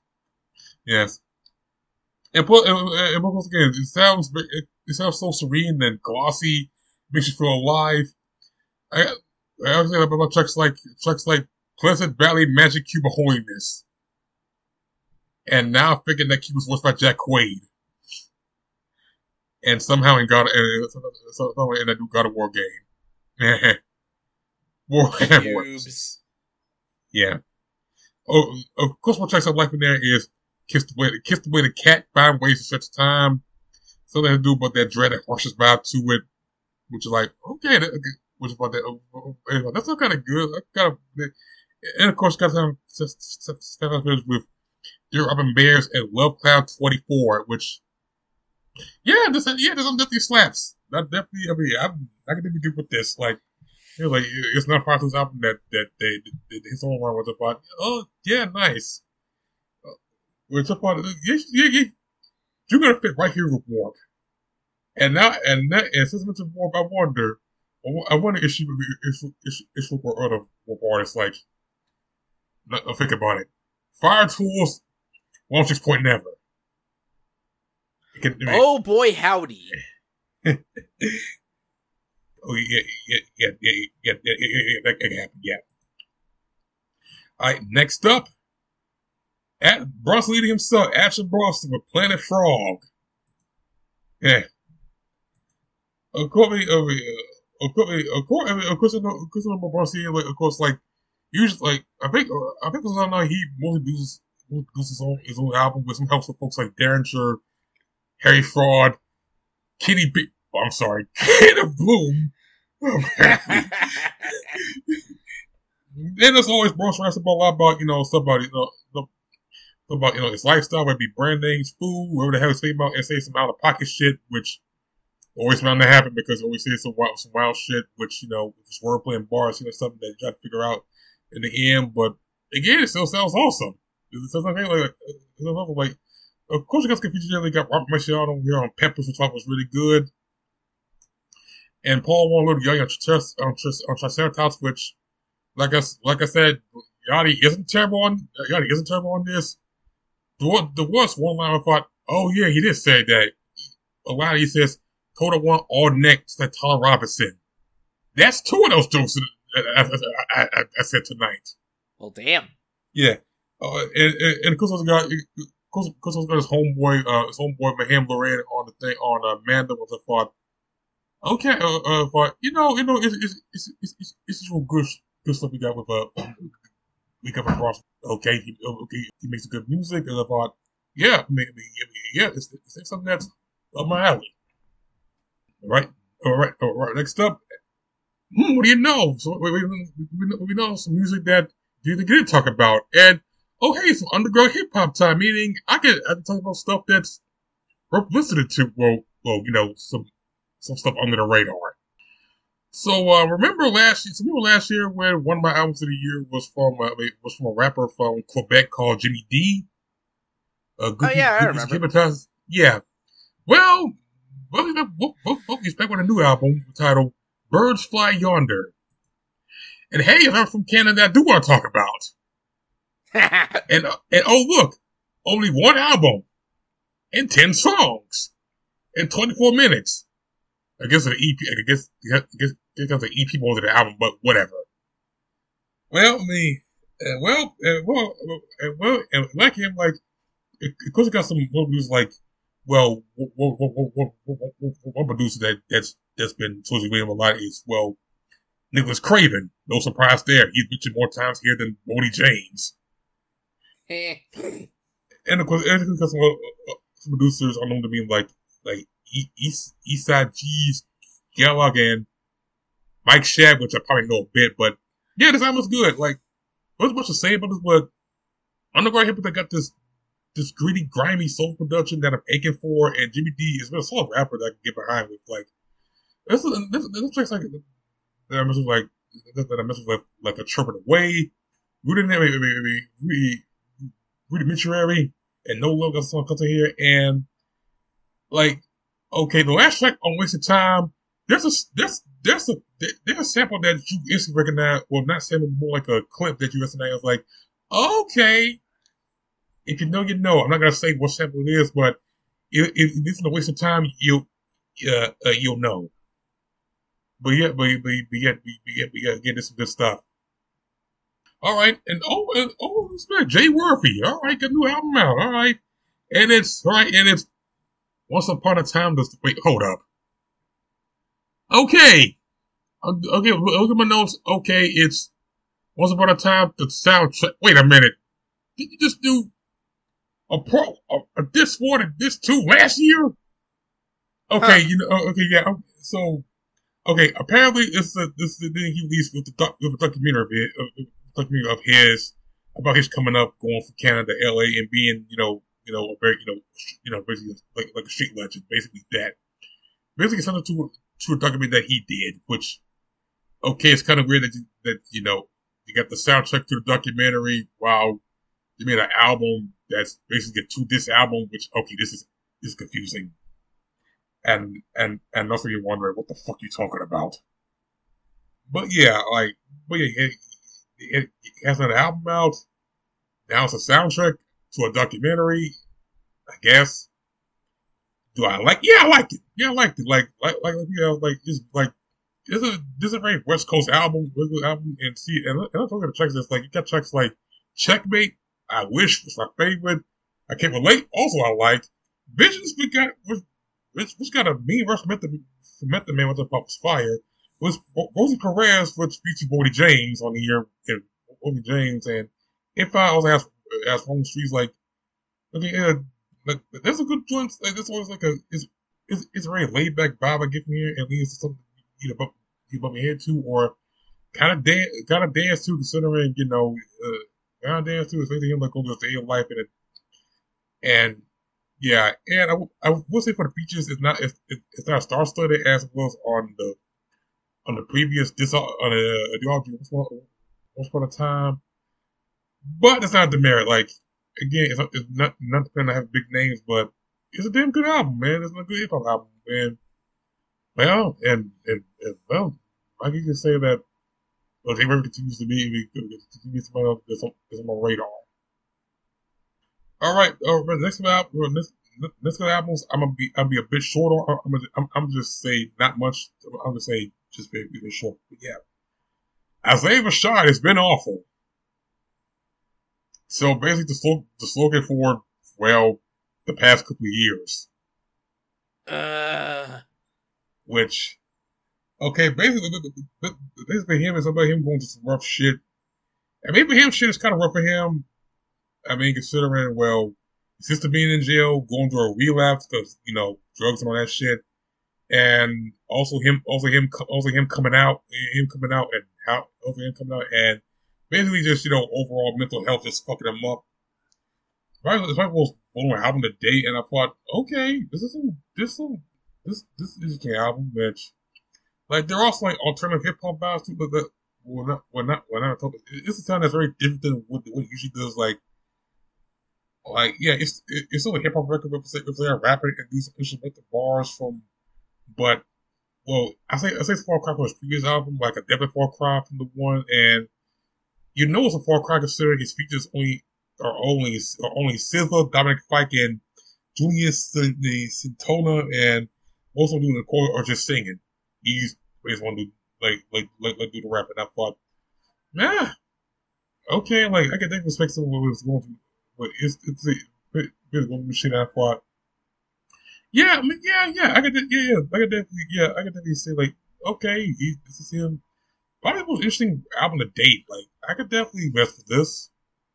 And once again, it sounds so serene and glossy, makes you feel alive. I was thinking about tracks like Pleasant Valley Magic Cube of Holiness. And now I'm thinking that cube was voiced by Jack Quaid. And somehow in that new God of War game. Cubes. Yeah. Oh, of course, what tracks I like in there is Kiss the Way the Cat, Find Ways to Stretch Time. Something to do about that dread and harshness vibe to it, which is like, okay, which is about that. That's still kind of good. And of course, got some stuff with Dear Urban Bears and Love Cloud 24, which, there's some definitely slaps. That definitely, I can definitely get with this. Like, it's not part of this album that his own one was about. Oh, yeah, nice. It's about, you're gonna fit right here with Warp. And since I mentioned Warp, I wonder if she would be, if for other Warp artists, like, think about it. Fire Tools, 106 Never. Oh boy, howdy. Oh, that can happen, yeah. Alright, next up, at Bronson leading himself, Action Bronson with Planet Frog. Yeah. Of course, Bronson, like, of course, like, usually, like, I think he mostly produces his own album with some help from folks like Derringer, Harry Fraud, Kenny Bloom. Then there's always Bronson writes about a lot about, stuff about, his lifestyle, whether it be brand names, food, whatever the hell he's saying about, and say some out of pocket shit, which always bound to happen because always say some wild shit, which, it's wordplay and bars, something that you got to figure out in the end. But again, it still sounds awesome. It sounds like, of course, you guys can feature they got Robert Machado here on Peppers, which I thought was really good. And Paul Wong Little Young on Triceratops, which, like I said, Yachty isn't terrible on this. There was one line I thought, oh yeah, he did say that. A line he says, Coda one all next like Tyler Robinson. That's two of those jokes I said tonight. Well, damn. Yeah. And of course, I got his homeboy Maham Loren on the thing on Amanda. Was I thought, okay, but it's just good stuff we got with Ross. Okay, he makes good music, and I thought, it's something that's up my alley. All right. Next up, what do you know? So we know some music that you didn't talk about, and okay, some underground hip hop time. Meaning, I can talk about stuff that's worth listening to. Well, some stuff under the radar. So remember last year when one of my albums of the year was from a rapper from Quebec called Jimmy D. I remember. Yeah. Well, he's back with a new album titled Birds Fly Yonder. And hey, if I'm from Canada, I do want to talk about. and oh look, only one album and 10 songs in 24 minutes. I guess an EP. I guess an EP more than an album, but whatever. Well, like him, like of course, it got some producers like, well, one producer that's been associated with him a lot is Nicholas Craven. No surprise there. He's mentioned more times here than Bodie James. And of course, some producers are known to be like Eastside G's, Kellogg, and Mike Shab, which I probably know a bit, but yeah, this album was good. Like, not much to say about this, but underground hip hop got this greedy, grimy soul production that I'm aching for, and Jimmy D has been a solid rapper that I can get behind with. Like, this tracks like that I mess with like a Chirping Away, Rudimentary, and No Love got a song comes in here, and like, okay, the last track on Wasted Time, there's a sample that you instantly recognize. Well, not sample, more like a clip that you recognize. Like, okay, if you know, you know. I'm not gonna say what sample it is, but if this is a waste of time, you'll know. But get some good stuff. All right, and respect Jay Worthy. All right, got a new album out. All right, and it's Once Upon a Time. Wait, hold up. Okay, look at my notes. Okay, it's Once Upon a Time. The soundtrack. Wait a minute. Did you just do a this one and this two last year? Okay, yeah. So, okay, apparently this is the thing he released with the documentary documentary of his about his coming up, going from Canada to LA and being, a very, basically like a street legend, basically that. Basically something to a documentary that he did, which, okay, it's kind of weird that you got the soundtrack to the documentary while you made an album that's basically a 2-disc album, which, okay, this is confusing. And also you're wondering what the fuck you talking about. But yeah, it has an album out. Now it's a soundtrack to a documentary, I guess. Do I like? Yeah, I like it. Yeah, I liked it. This is a very West Coast album, and see, and I'm talking about tracks that's like, you got tracks like Checkmate, I Wish was my favorite. I Can't Relate, also I like. Visions, which got a mean verse from Method Man, what the fuck was fire. Was Rosie Perez with featured Bodie James on the year, and Bodie James, and if I also ask Home Streets, like, okay, yeah, like, there's a good joint. Like, this always like it's a very laid back vibe I get from here, and leads to something you bump your head to, or kind of dance to, considering kind of dance to, especially him like going to the day of life and yeah, and I will say for the features, it's not star-studded as it was on the previous Once Upon a Time, but it's not demerit. Like, again, it's not depending on have big names, but it's a damn good album, man. It's a good hip hop album, and well, I can just say that Jay River continues to be somebody that's on my radar. All right, next albums, I'll be a bit short on. I'm just say not much. I'm gonna say just very short. But yeah, Isaiah Rashad has been awful. So basically, the slogan for the past couple of years, which, okay, basically him is about him going through some rough shit, and maybe him shit is kind of rough for him. I mean, considering, his sister being in jail, going through a relapse because, drugs and all that shit. And also him coming out, and basically just, overall mental health just fucking him up. If I was on my album today, and I thought, okay, this is an interesting album, which, like, there are also like alternative hip hop vibes too, but it's a sound that's very different than what he usually does, yeah, it's still a hip hop record, but if they're rapping and do some instrumental bars from, but, I say it's a far cry from his previous album, like a definite far cry from the one, and it's a far cry considering his features are only SZA, Dominic Fike, and Julius Santana, and most of them doing the chorus or just singing. He's want to do do the rap, and I thought, nah, okay, like I can definitely respect some of what was going through. But it's a bit of a machine. I thought, yeah, I mean, I could definitely say, like, okay, this is him. Probably the most interesting album to date. Like, I could definitely mess with this.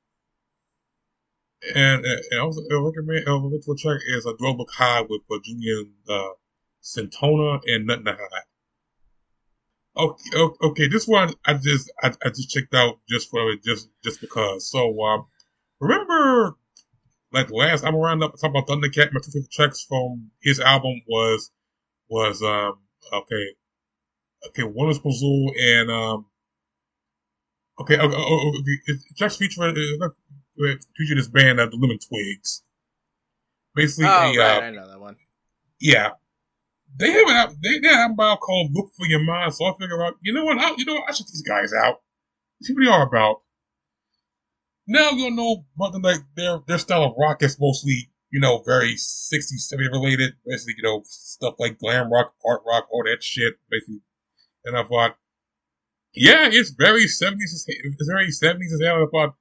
And also, I recommend the track is a Dwell Look High with Julian Santana and Nothing to Hide. Okay, this one I just checked out just because. So, remember, like, the last album roundup, talking about Thundercat, my two favorite tracks from his album was one was Pazul, and tracks featuring this band, the Lemon Twigs. Basically, I know that one. Yeah, they have an album out called "Look for Your Mind," so I figured out, I should these guys out, see what they are about. Now you'll know, but like their style of rock is mostly, very 60s, 70s related. Basically, stuff like glam rock, art rock, all that shit. Basically, and I thought, yeah, it's very 70s. It's very 70s as hell. And I thought,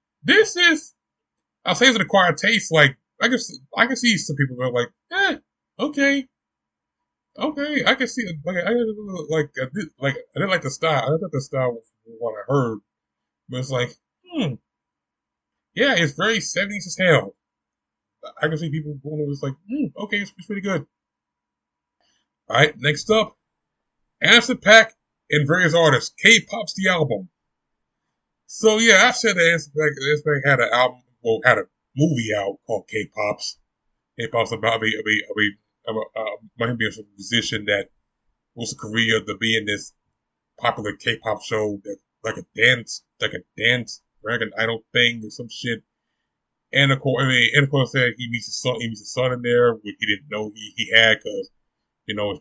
I'll say it's an acquired taste. Like, I can see some people that are like, okay, I can see it. I didn't like the style. I didn't like the style of what I heard, but it's like, yeah, it's very 70s as hell. I can see people going over this like, okay, it's pretty good. Alright, next up, Anderson .Paak and various artists. K-Pop's the album. So yeah, I said that Aspect had an album, well, had a movie out called K-Pops. K-Pop's about him being a musician that was a career to be in this popular K-pop show that like a dance American Idol thing or some shit. And of course, said he meets his son in there, which he didn't know he had because you know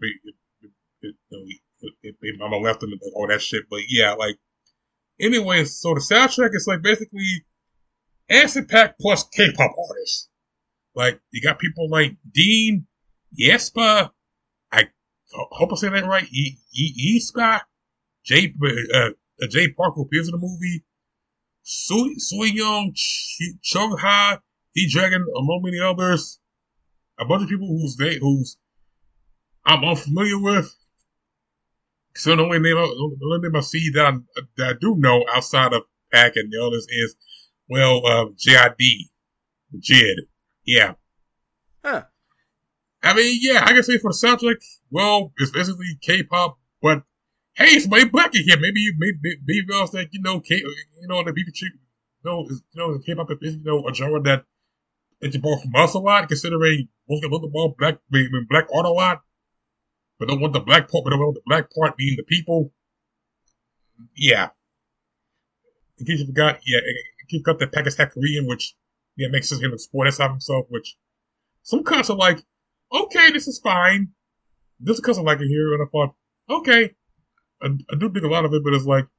mama left him and all that shit. But yeah, like anyways, so the soundtrack is like basically Acid Pack plus K-pop artists. Like you got people like Dean, Yespa, I hope I say that right, Yespa, Jay Park who appears in the movie, Sui Young, Chung Ha, D Dragon, among many others. A bunch of people who's I'm unfamiliar with. So the only name I see that I do know outside of Pack and the others is, well, JID, Jid. Yeah. Huh. I mean, yeah, I can say for the soundtrack, well, it's basically K-pop, but hey, somebody black in here. Maybe else that the people treat, the K-pop is a genre that it's bought from us a lot, considering most of the ball black art a lot, but don't want the black part being the people. Yeah. In case you forgot, yeah, in case you forgot that Pakistan Korean, which makes sense him explore that side of himself, which some cunts are like, okay, this is fine. This is because I like it here, and I thought, okay, I do think a lot of it, but it's like,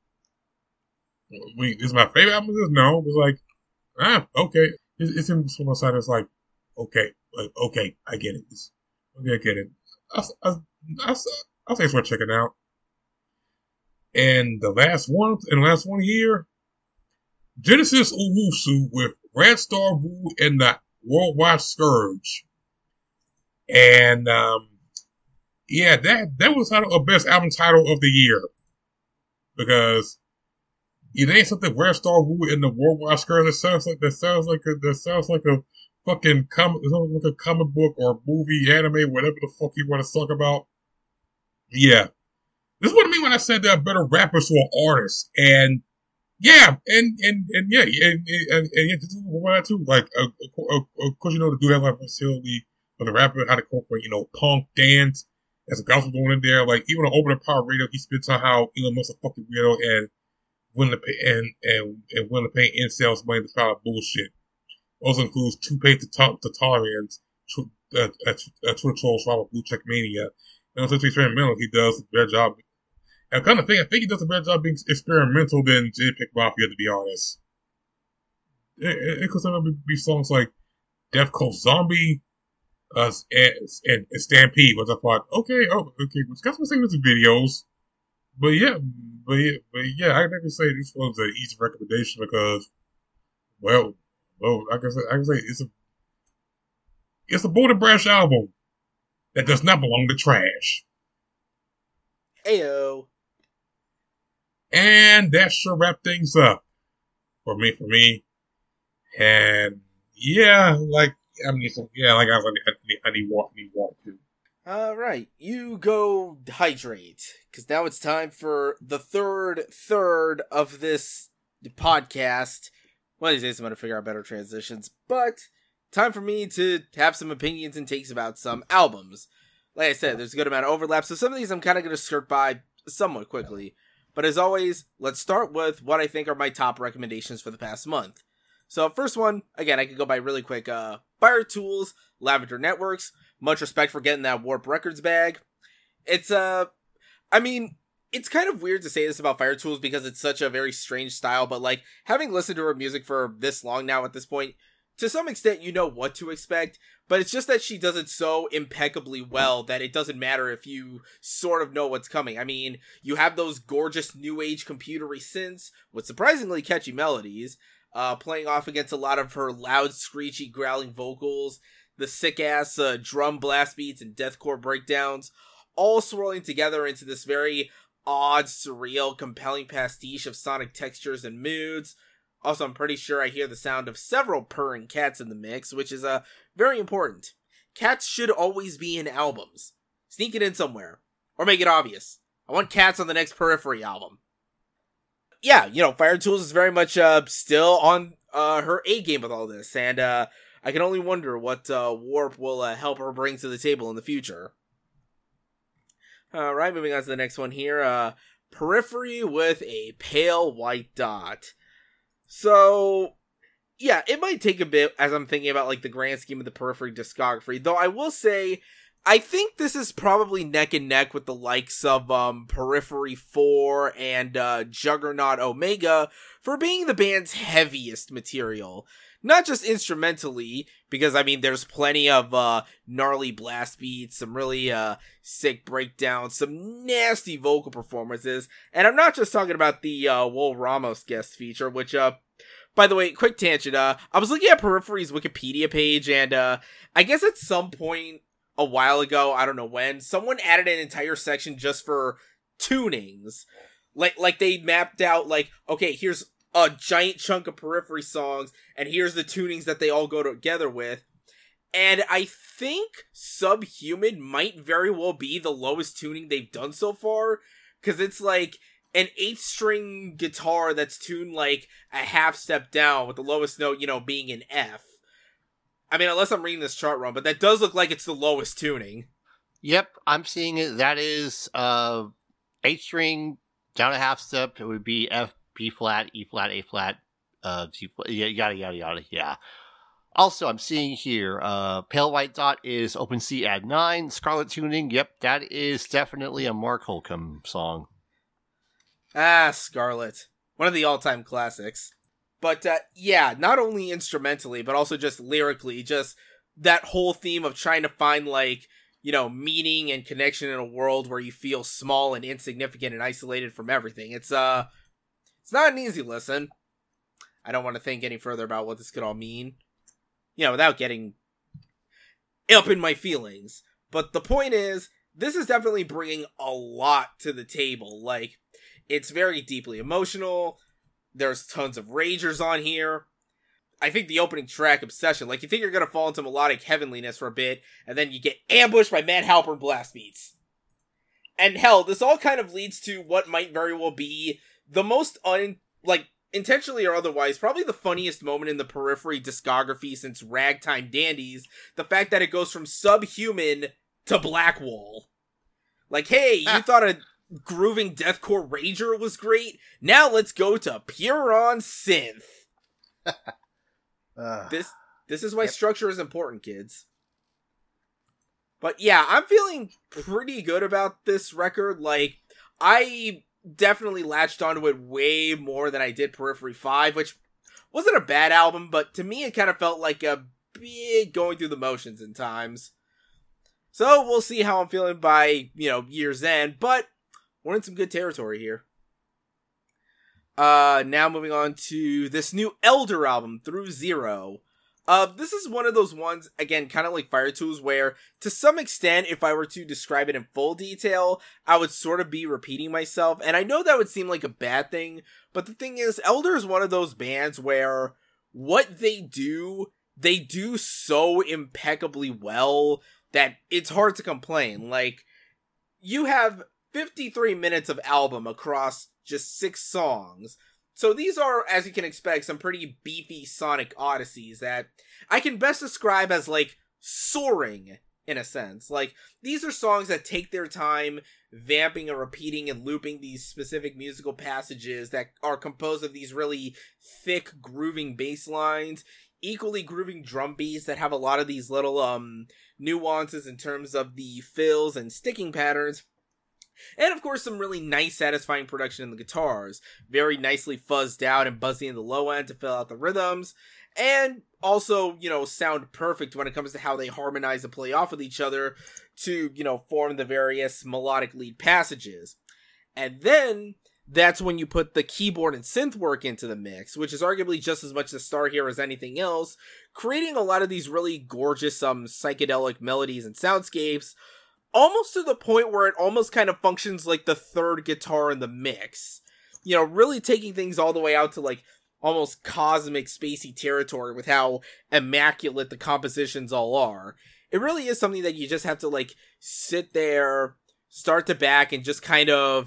is my favorite album? No, it's like, okay. It's in from my side. It's like, okay, I get it. Okay, I get it. I'll say it's worth checking out. And the last one here, Genesis Owusu with Red Star Wu and the Worldwide Scourge. And yeah, that was a best album title of the year because it ain't something Red Star Wu and the Worldwide Scourge. That sounds like a fucking comic book or movie, anime, whatever the fuck you want to talk about. Yeah, this is what I mean when I said there are better rappers who are artists, and yeah, and yeah, and yeah, this is what I too. Like, of course, the dude has like facility for the rapper how to incorporate, punk dance as a gospel going in there. Like even on Open Power Radio, he spits on how Elon Musk's a fucking weirdo and willing to pay and willing to pay incels money to file bullshit. Also includes Toothpaste to Tolerance, Twitter trolls follow Blue Check Mania. And also, experimental, he does a better job. And I kind of think he does a better job being experimental than JPEG Mafia, to be honest. It could sometimes be songs like Death Coast Zombie, and Stampede, which I thought, okay, which got some segments of videos. But yeah, I never say this was an easy recommendation because, well, I can say it's a Boulder Brash album that does not belong to trash. Ayo. And that should wrap things up for me. And yeah, like I need water too. All right, you go hydrate, because now it's time for the third of this podcast. One of these days I'm going to figure out better transitions, but time for me to have some opinions and takes about some albums. Like I said, there's a good amount of overlap, so some of these I'm kind of going to skirt by somewhat quickly. But as always, let's start with what I think are my top recommendations for the past month. So first one, again, I could go by really quick. Fire Tools, Lavender Networks. Much respect for getting that Warp Records bag. It's, it's kind of weird to say this about Fire Tools because it's such a very strange style, but like, having listened to her music for this long now at this point, to some extent you know what to expect, but it's just that she does it so impeccably well that it doesn't matter if you sort of know what's coming. I mean, you have those gorgeous new age computery synths with surprisingly catchy melodies, playing off against a lot of her loud, screechy, growling vocals, the sick-ass drum blast beats and deathcore breakdowns, all swirling together into this very odd, surreal, compelling pastiche of sonic textures and moods. Also, I'm pretty sure I hear the sound of several purring cats in the mix, which is very important. Cats should always be in albums. Sneak it in somewhere. Or make it obvious. I want cats on the next Periphery album. yeah, Fire Tools is very much still on her A game with all this, and I can only wonder what Warp will help her bring to the table in the future. Alright, moving on to the next one here. Periphery with a pale white dot. So, yeah, it might take a bit as I'm thinking about like the grand scheme of the Periphery discography, though I will say, I think this is probably neck and neck with the likes of Periphery 4 and Juggernaut Omega for being the band's heaviest material. Not just instrumentally, because I mean there's plenty of gnarly blast beats, some really sick breakdowns, some nasty vocal performances, and I'm not just talking about the Will Ramos guest feature, which by the way, quick tangent, I was looking at Periphery's Wikipedia page, and I guess at some point a while ago, I don't know when, someone added an entire section just for tunings. Like they mapped out, like, okay, here's a giant chunk of Periphery songs, and here's the tunings that they all go together with. And I think Subhuman might very well be the lowest tuning they've done so far, because it's like an 8-string guitar that's tuned like a half step down, with the lowest note, being an F. I mean, unless I'm reading this chart wrong, but that does look like it's the lowest tuning. Yep, I'm seeing it. That is 8-string down a half step. It would be F, B flat, E flat, A flat, G flat, yada yada yada. Yeah. Also, I'm seeing here, Pale White Dot is Open C add 9, Scarlet tuning. Yep, that is definitely a Mark Holcomb song. Ah, Scarlet, one of the all-time classics. But yeah, not only instrumentally, but also just lyrically, just that whole theme of trying to find like meaning and connection in a world where you feel small and insignificant and isolated from everything. It's not an easy listen. I don't want to think any further about what this could all mean, without getting up in my feelings. But the point is, this is definitely bringing a lot to the table. Like, it's very deeply emotional. There's tons of ragers on here. I think the opening track, Obsession, like, you think you're gonna fall into melodic heavenliness for a bit, and then you get ambushed by Matt Halpern blast beats. And hell, this all kind of leads to what might very well be the most intentionally or otherwise, probably the funniest moment in the Periphery discography since Ragtime Dandies, the fact that it goes from Subhuman to Blackwall. Like, hey, you thought a grooving deathcore rager was great? Now let's go to pure on synth. This is why structure is important, kids. But yeah, I'm feeling pretty good about this record. Like, I definitely latched onto it way more than I did Periphery 5, which wasn't a bad album, but to me it kind of felt like a big going through the motions in times. So we'll see how I'm feeling by, year's end, but we're in some good territory here. Now moving on to this new Elder album, Through Zero. This is one of those ones, again, kind of like Fire Tools, where, to some extent, if I were to describe it in full detail, I would sort of be repeating myself, and I know that would seem like a bad thing, but the thing is, Elder is one of those bands where what they do so impeccably well that it's hard to complain. Like, you have 53 minutes of album across just 6 songs. So these are, as you can expect, some pretty beefy sonic odysseys that I can best describe as, like, soaring, in a sense. Like, these are songs that take their time vamping and repeating and looping these specific musical passages that are composed of these really thick, grooving bass lines, equally grooving drum beats that have a lot of these little, nuances in terms of the fills and sticking patterns. And of course, some really nice, satisfying production in the guitars. Very nicely fuzzed out and buzzy in the low end to fill out the rhythms. And also, sound perfect when it comes to how they harmonize and play off with each other to, form the various melodic lead passages. And then, that's when you put the keyboard and synth work into the mix, which is arguably just as much the star here as anything else, creating a lot of these really gorgeous, psychedelic melodies and soundscapes, almost to the point where it almost kind of functions like the third guitar in the mix. Really taking things all the way out to, like, almost cosmic, spacey territory with how immaculate the compositions all are. It really is something that you just have to, like, sit there, start to back, and just kind of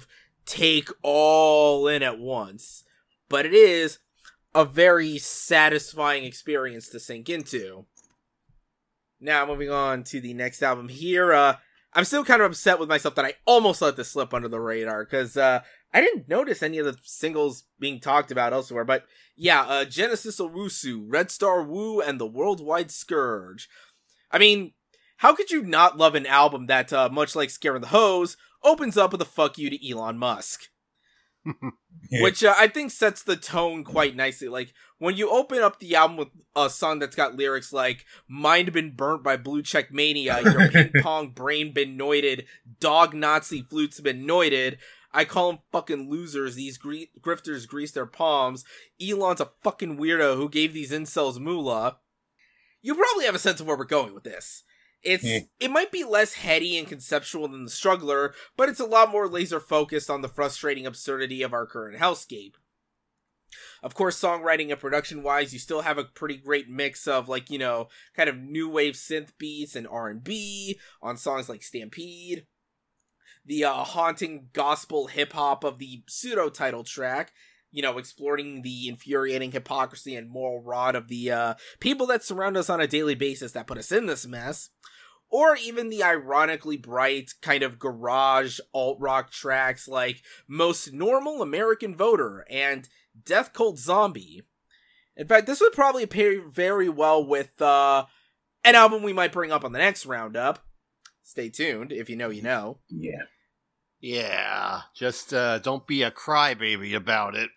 take all in at once, but it is a very satisfying experience to sink into. Now, moving on to the next album here, I'm still kind of upset with myself that I almost let this slip under the radar, because I didn't notice any of the singles being talked about elsewhere, but yeah, Genesis Owusu, Red Star Wu, and The Worldwide Scourge. I mean, how could you not love an album that, much like Scaring the Hose, opens up with a fuck you to Elon Musk? Yeah. Which I think sets the tone quite nicely. Like, when you open up the album with a song that's got lyrics like, mind been burnt by blue check mania, your ping pong brain been noited, dog Nazi flutes been noited, I call them fucking losers, these grifters grease their palms, Elon's a fucking weirdo who gave these incels moolah. You probably have a sense of where we're going with this. It might be less heady and conceptual than The Struggler, but it's a lot more laser focused on the frustrating absurdity of our current hellscape. Of course, songwriting and production wise, you still have a pretty great mix of, like, you know, kind of new wave synth beats and R&B on songs like Stampede. The haunting gospel hip hop of the pseudo title track, you know, exploring the infuriating hypocrisy and moral rot of the people that surround us on a daily basis that put us in this mess. Or even the ironically bright kind of garage alt-rock tracks like Most Normal American Voter and Death Cult Zombie. In fact, this would probably pair very well with an album we might bring up on the next roundup. Stay tuned, if you know, you know. Yeah. Yeah, just don't be a crybaby about it.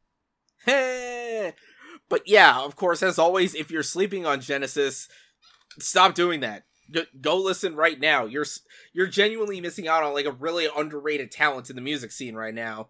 But yeah, of course, as always, if you're sleeping on Genesis, stop doing that. Go listen right now. You're genuinely missing out on like a really underrated talent in the music scene right now.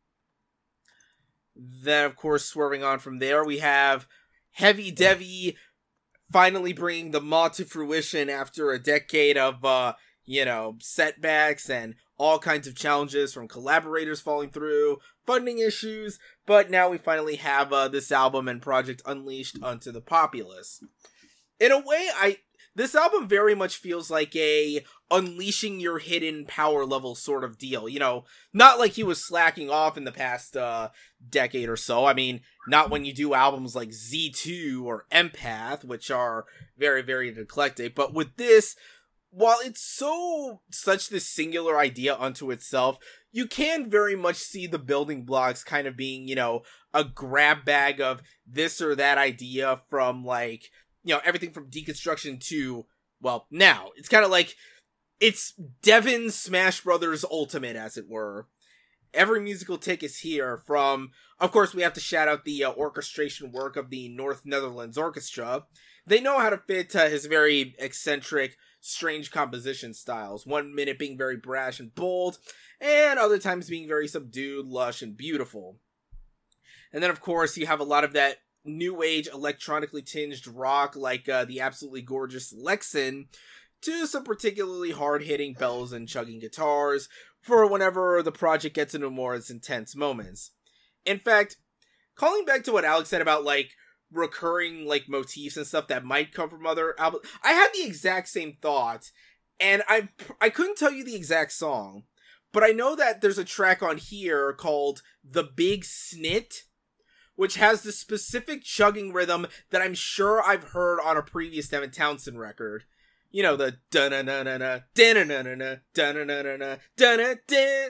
Then, of course, swerving on from there, we have Heavy Devi finally bringing the Maw to fruition after a decade of, setbacks and all kinds of challenges from collaborators falling through, funding issues, but now we finally have this album and project unleashed onto the populace. In a way, this album very much feels like a unleashing your hidden power level sort of deal. You know, not like he was slacking off in the past decade or so. I mean, not when you do albums like Z2 or Empath, which are very, very eclectic. But with this, while it's such this singular idea unto itself, you can very much see the building blocks kind of being, you know, a grab bag of this or that idea from like, you know, everything from deconstruction to, well, now. It's kind of like, it's Devin's Smash Brothers Ultimate, as it were. Every musical take is here from, of course, we have to shout out the orchestration work of the North Netherlands Orchestra. They know how to fit his very eccentric, strange composition styles. 1 minute being very brash and bold, and other times being very subdued, lush, and beautiful. And then, of course, you have a lot of that new age electronically tinged rock like the absolutely gorgeous Lexan, to some particularly hard-hitting bells and chugging guitars for whenever the project gets into more its intense moments. In fact, calling back to what Alex said about like recurring like motifs and stuff that might come from other albums, I had the exact same thought, and I couldn't tell you the exact song, but I know that there's a track on here called The Big Snit, which has the specific chugging rhythm that I'm sure I've heard on a previous Devin Townsend record. You know, the da-na-na-na-na, da-na-na-na-na, da-na-na-na-na, da-na-da.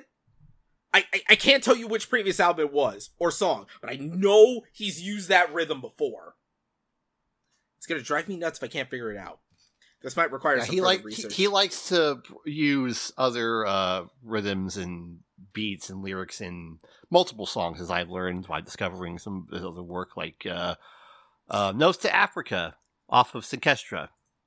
I can't tell you which previous album it was, or song, but I know he's used that rhythm before. It's gonna drive me nuts if I can't figure it out. This might require some further research. He likes to use other rhythms and beats and lyrics in multiple songs, as I've learned by discovering some of his other work, like Nose to Africa off of Synkestra.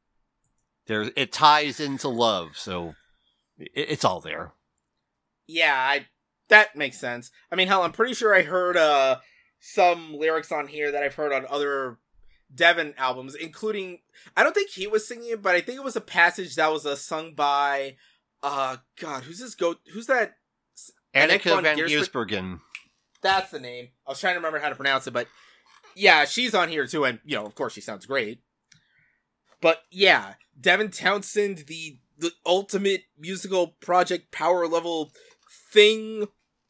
It ties into love, so it's all there. Yeah, that makes sense. I mean, hell, I'm pretty sure I heard some lyrics on here that I've heard on other Devin albums, including, I don't think he was singing it, but I think it was a passage that was sung by, God, who's that? Annika van Giersbergen. That's the name. I was trying to remember how to pronounce it, but yeah, she's on here too, and, you know, of course she sounds great. But yeah, Devin Townsend, the ultimate musical project power level thing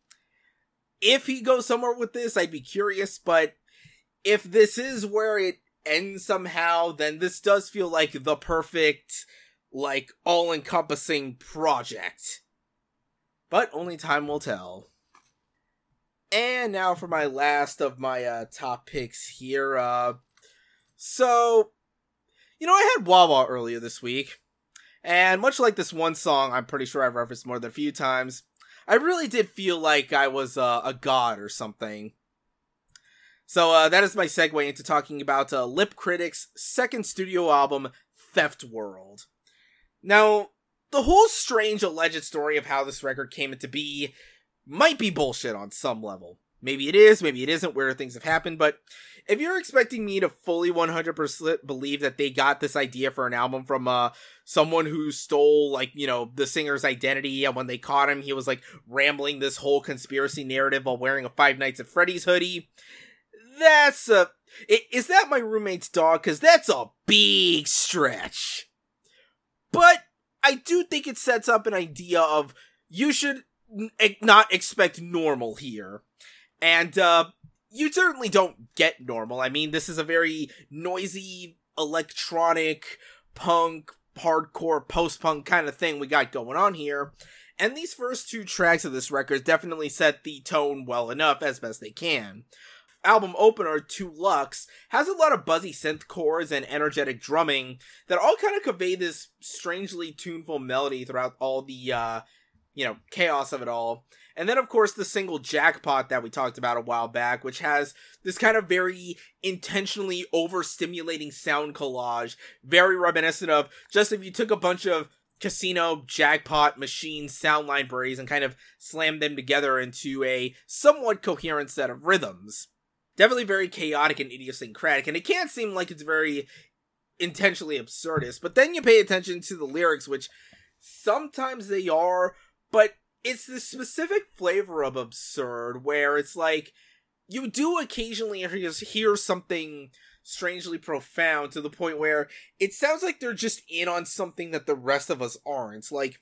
if he goes somewhere with this, I'd be curious, but if this is where it ends somehow, then this does feel like the perfect, like, all-encompassing project. But only time will tell. And now for my last of my top picks here. So, I had Wawa earlier this week, and much like this one song I'm pretty sure I've referenced more than a few times, I really did feel like I was a god or something. So that is my segue into talking about Lip Critic's second studio album, Theft World. Now, the whole strange alleged story of how this record came into be might be bullshit on some level. Maybe it is, maybe it isn't, weird things have happened, but if you're expecting me to fully 100% believe that they got this idea for an album from someone who stole, like, the singer's identity, and when they caught him, he was, like, rambling this whole conspiracy narrative while wearing a Five Nights at Freddy's hoodie, that's is that my roommate's dog? Because that's a big stretch. But I do think it sets up an idea of you should not expect normal here. And you certainly don't get normal. I mean, this is a very noisy, electronic, punk, hardcore, post-punk kind of thing we got going on here. And these first two tracks of this record definitely set the tone well enough as best they can. Album opener, 2 Lux, has a lot of buzzy synth chords and energetic drumming that all kind of convey this strangely tuneful melody throughout all the, chaos of it all. And then, of course, the single Jackpot that we talked about a while back, which has this kind of very intentionally overstimulating sound collage, very reminiscent of just if you took a bunch of casino, jackpot, machine sound libraries and kind of slammed them together into a somewhat coherent set of rhythms. Definitely very chaotic and idiosyncratic, and it can't seem like it's very intentionally absurdist, but then you pay attention to the lyrics, which sometimes they are, but it's this specific flavor of absurd where it's like, you do occasionally hear something strangely profound to the point where it sounds like they're just in on something that the rest of us aren't. Like,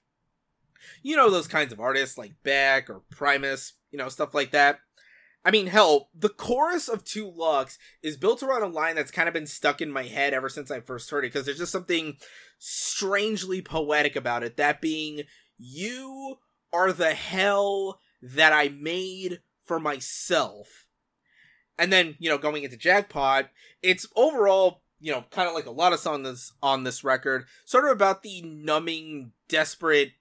those kinds of artists like Beck or Primus, stuff like that. I mean, hell, the chorus of 2 Lux is built around a line that's kind of been stuck in my head ever since I first heard it, because there's just something strangely poetic about it, that being, you are the hell that I made for myself. And then, going into Jackpot, it's overall, kind of like a lot of songs on this record, sort of about the numbing desperation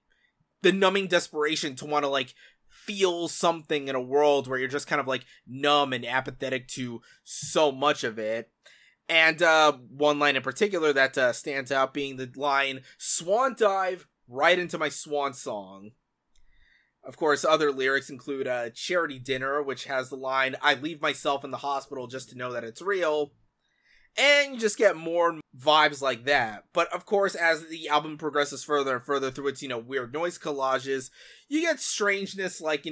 to want to, like, feel something in a world where you're just kind of, like, numb and apathetic to so much of it. And one line in particular that stands out being the line, "Swan dive right into my swan song." Of course, other lyrics include Charity Dinner, which has the line, "I leave myself in the hospital just to know that it's real." And you just get more vibes like that. But of course, as the album progresses further and further through its, weird noise collages, you get strangeness like,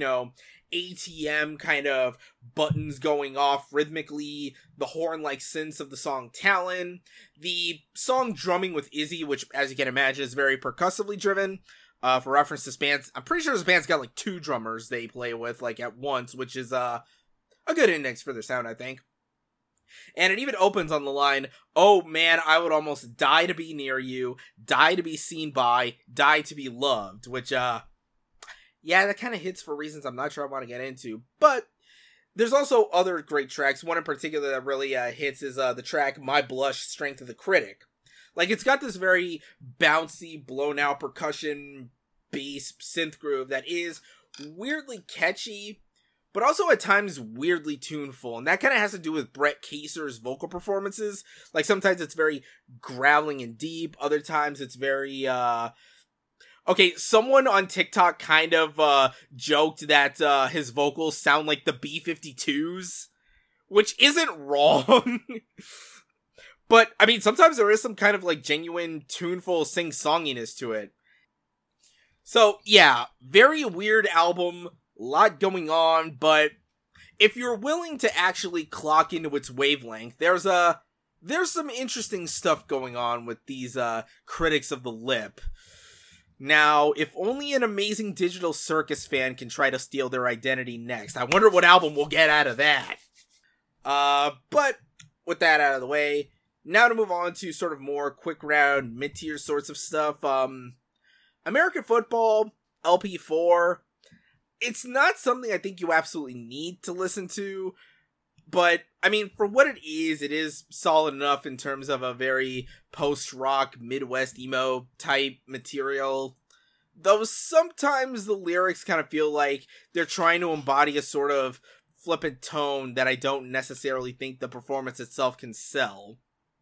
ATM kind of buttons going off rhythmically, the horn-like synths of the song Talon, the song Drumming with Izzy, which, as you can imagine, is very percussively driven. For reference, this band's, I'm pretty sure this band's got like 2 drummers they play with, like, at once, which is a good index for their sound, I think. And it even opens on the line, "Oh man, I would almost die to be near you, die to be seen by, die to be loved," which, that kind of hits for reasons I'm not sure I want to get into. But there's also other great tracks. One in particular that really hits is the track My Blush, Strength of the Critic. Like, it's got this very bouncy, blown-out percussion, bass, synth groove that is weirdly catchy, but also at times weirdly tuneful. And that kind of has to do with Brett Kaser's vocal performances. Like, sometimes it's very growling and deep. Other times it's very, Okay, someone on TikTok kind of joked that his vocals sound like the B-52s, which isn't wrong. But, I mean, sometimes there is some kind of, like, genuine, tuneful sing-songiness to it. So, yeah, very weird album, lot going on, but if you're willing to actually clock into its wavelength, there's some interesting stuff going on with these critics of the Lip. Now, if only an Amazing Digital Circus fan can try to steal their identity next. I wonder what album we'll get out of that. But with that out of the way, now to move on to sort of more quick round, mid-tier sorts of stuff. American Football, LP4. It's not something I think you absolutely need to listen to, but, I mean, for what it is solid enough in terms of a very post-rock, Midwest emo type material. Though sometimes the lyrics kind of feel like they're trying to embody a sort of flippant tone that I don't necessarily think the performance itself can sell.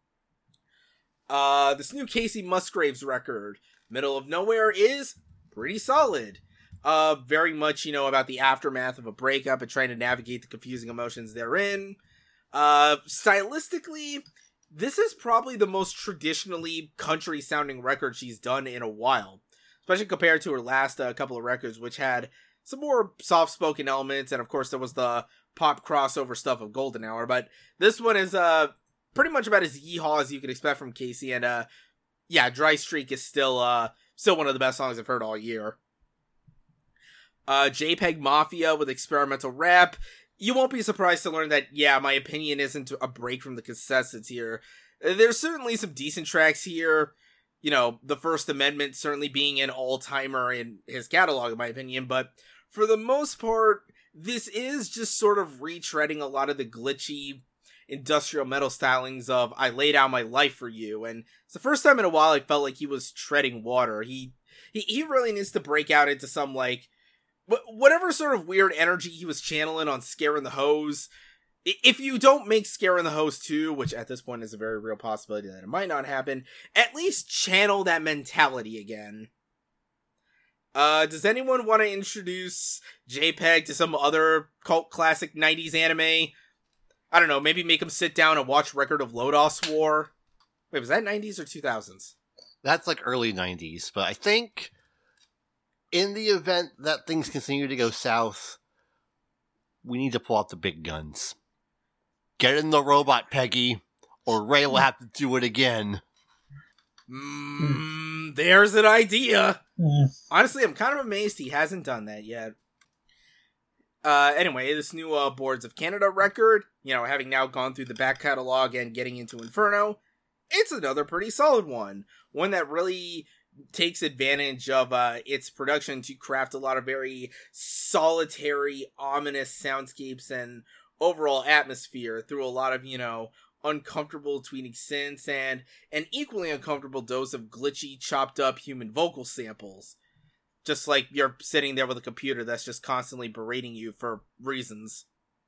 This new Casey Musgraves record, Middle of Nowhere, is pretty solid. Very much, about the aftermath of a breakup and trying to navigate the confusing emotions therein. Stylistically, this is probably the most traditionally country-sounding record she's done in a while, especially compared to her last couple of records, which had some more soft-spoken elements, and of course there was the pop crossover stuff of Golden Hour, but this one is pretty much about as yeehaw as you could expect from Casey, and Dry Streak is still one of the best songs I've heard all year. JPEG Mafia with experimental rap. You won't be surprised to learn that, my opinion isn't a break from the consensus here. There's certainly some decent tracks here. The First Amendment certainly being an all-timer in his catalog, in my opinion, but for the most part, this is just sort of retreading a lot of the glitchy industrial metal stylings of I Lay Down My Life For You, and it's the first time in a while I felt like he was treading water. He really needs to break out into some, whatever sort of weird energy he was channeling on Scaring the Hose. If you don't make Scaring the Hose 2, which at this point is a very real possibility that it might not happen, at least channel that mentality again. Does anyone want to introduce JPEG to some other cult classic 90s anime? I don't know, maybe make him sit down and watch Record of Lodoss War? Wait, was that 90s or 2000s? That's early 90s, but I think in the event that things continue to go south, we need to pull out the big guns. Get in the robot, Peggy, or Ray will have to do it again. There's an idea. Honestly, I'm kind of amazed he hasn't done that yet. Anyway, this new Boards of Canada record, having now gone through the back catalog and getting into Inferno, it's another pretty solid one. One that really takes advantage of its production to craft a lot of very solitary, ominous soundscapes and overall atmosphere through a lot of, uncomfortable tweeting synths and an equally uncomfortable dose of glitchy, chopped up human vocal samples. Just like you're sitting there with a computer that's just constantly berating you for reasons.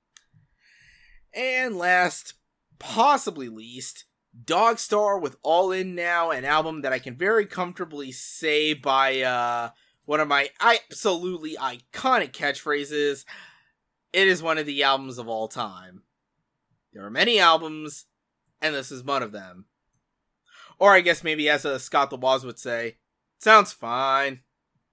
And last, possibly least, Dogstar with All In Now, an album that I can very comfortably say by one of my absolutely iconic catchphrases, it is one of the albums of all time. There are many albums, and this is one of them. Or I guess maybe as Scott the Woz would say, sounds fine.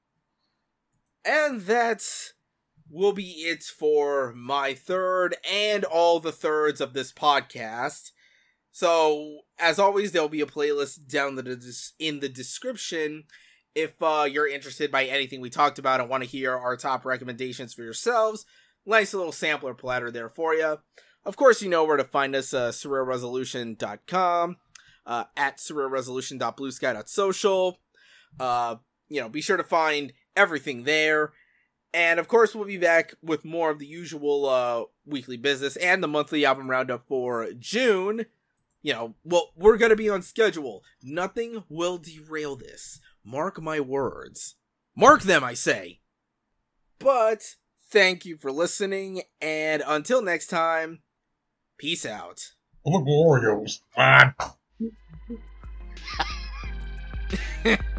And that will be it for my third and all the thirds of this podcast. So, as always, there'll be a playlist down in the description if you're interested by anything we talked about and want to hear our top recommendations for yourselves. Nice little sampler platter there for you. Of course, you know where to find us, surrealresolution.com, at surrealresolution.bluesky.social. Be sure to find everything there. And of course, we'll be back with more of the usual weekly business and the monthly album roundup for June. We're going to be on schedule. Nothing will derail this. Mark my words. Mark them, I say. But thank you for listening, and until next time, peace out. Look, Oreos. Fine.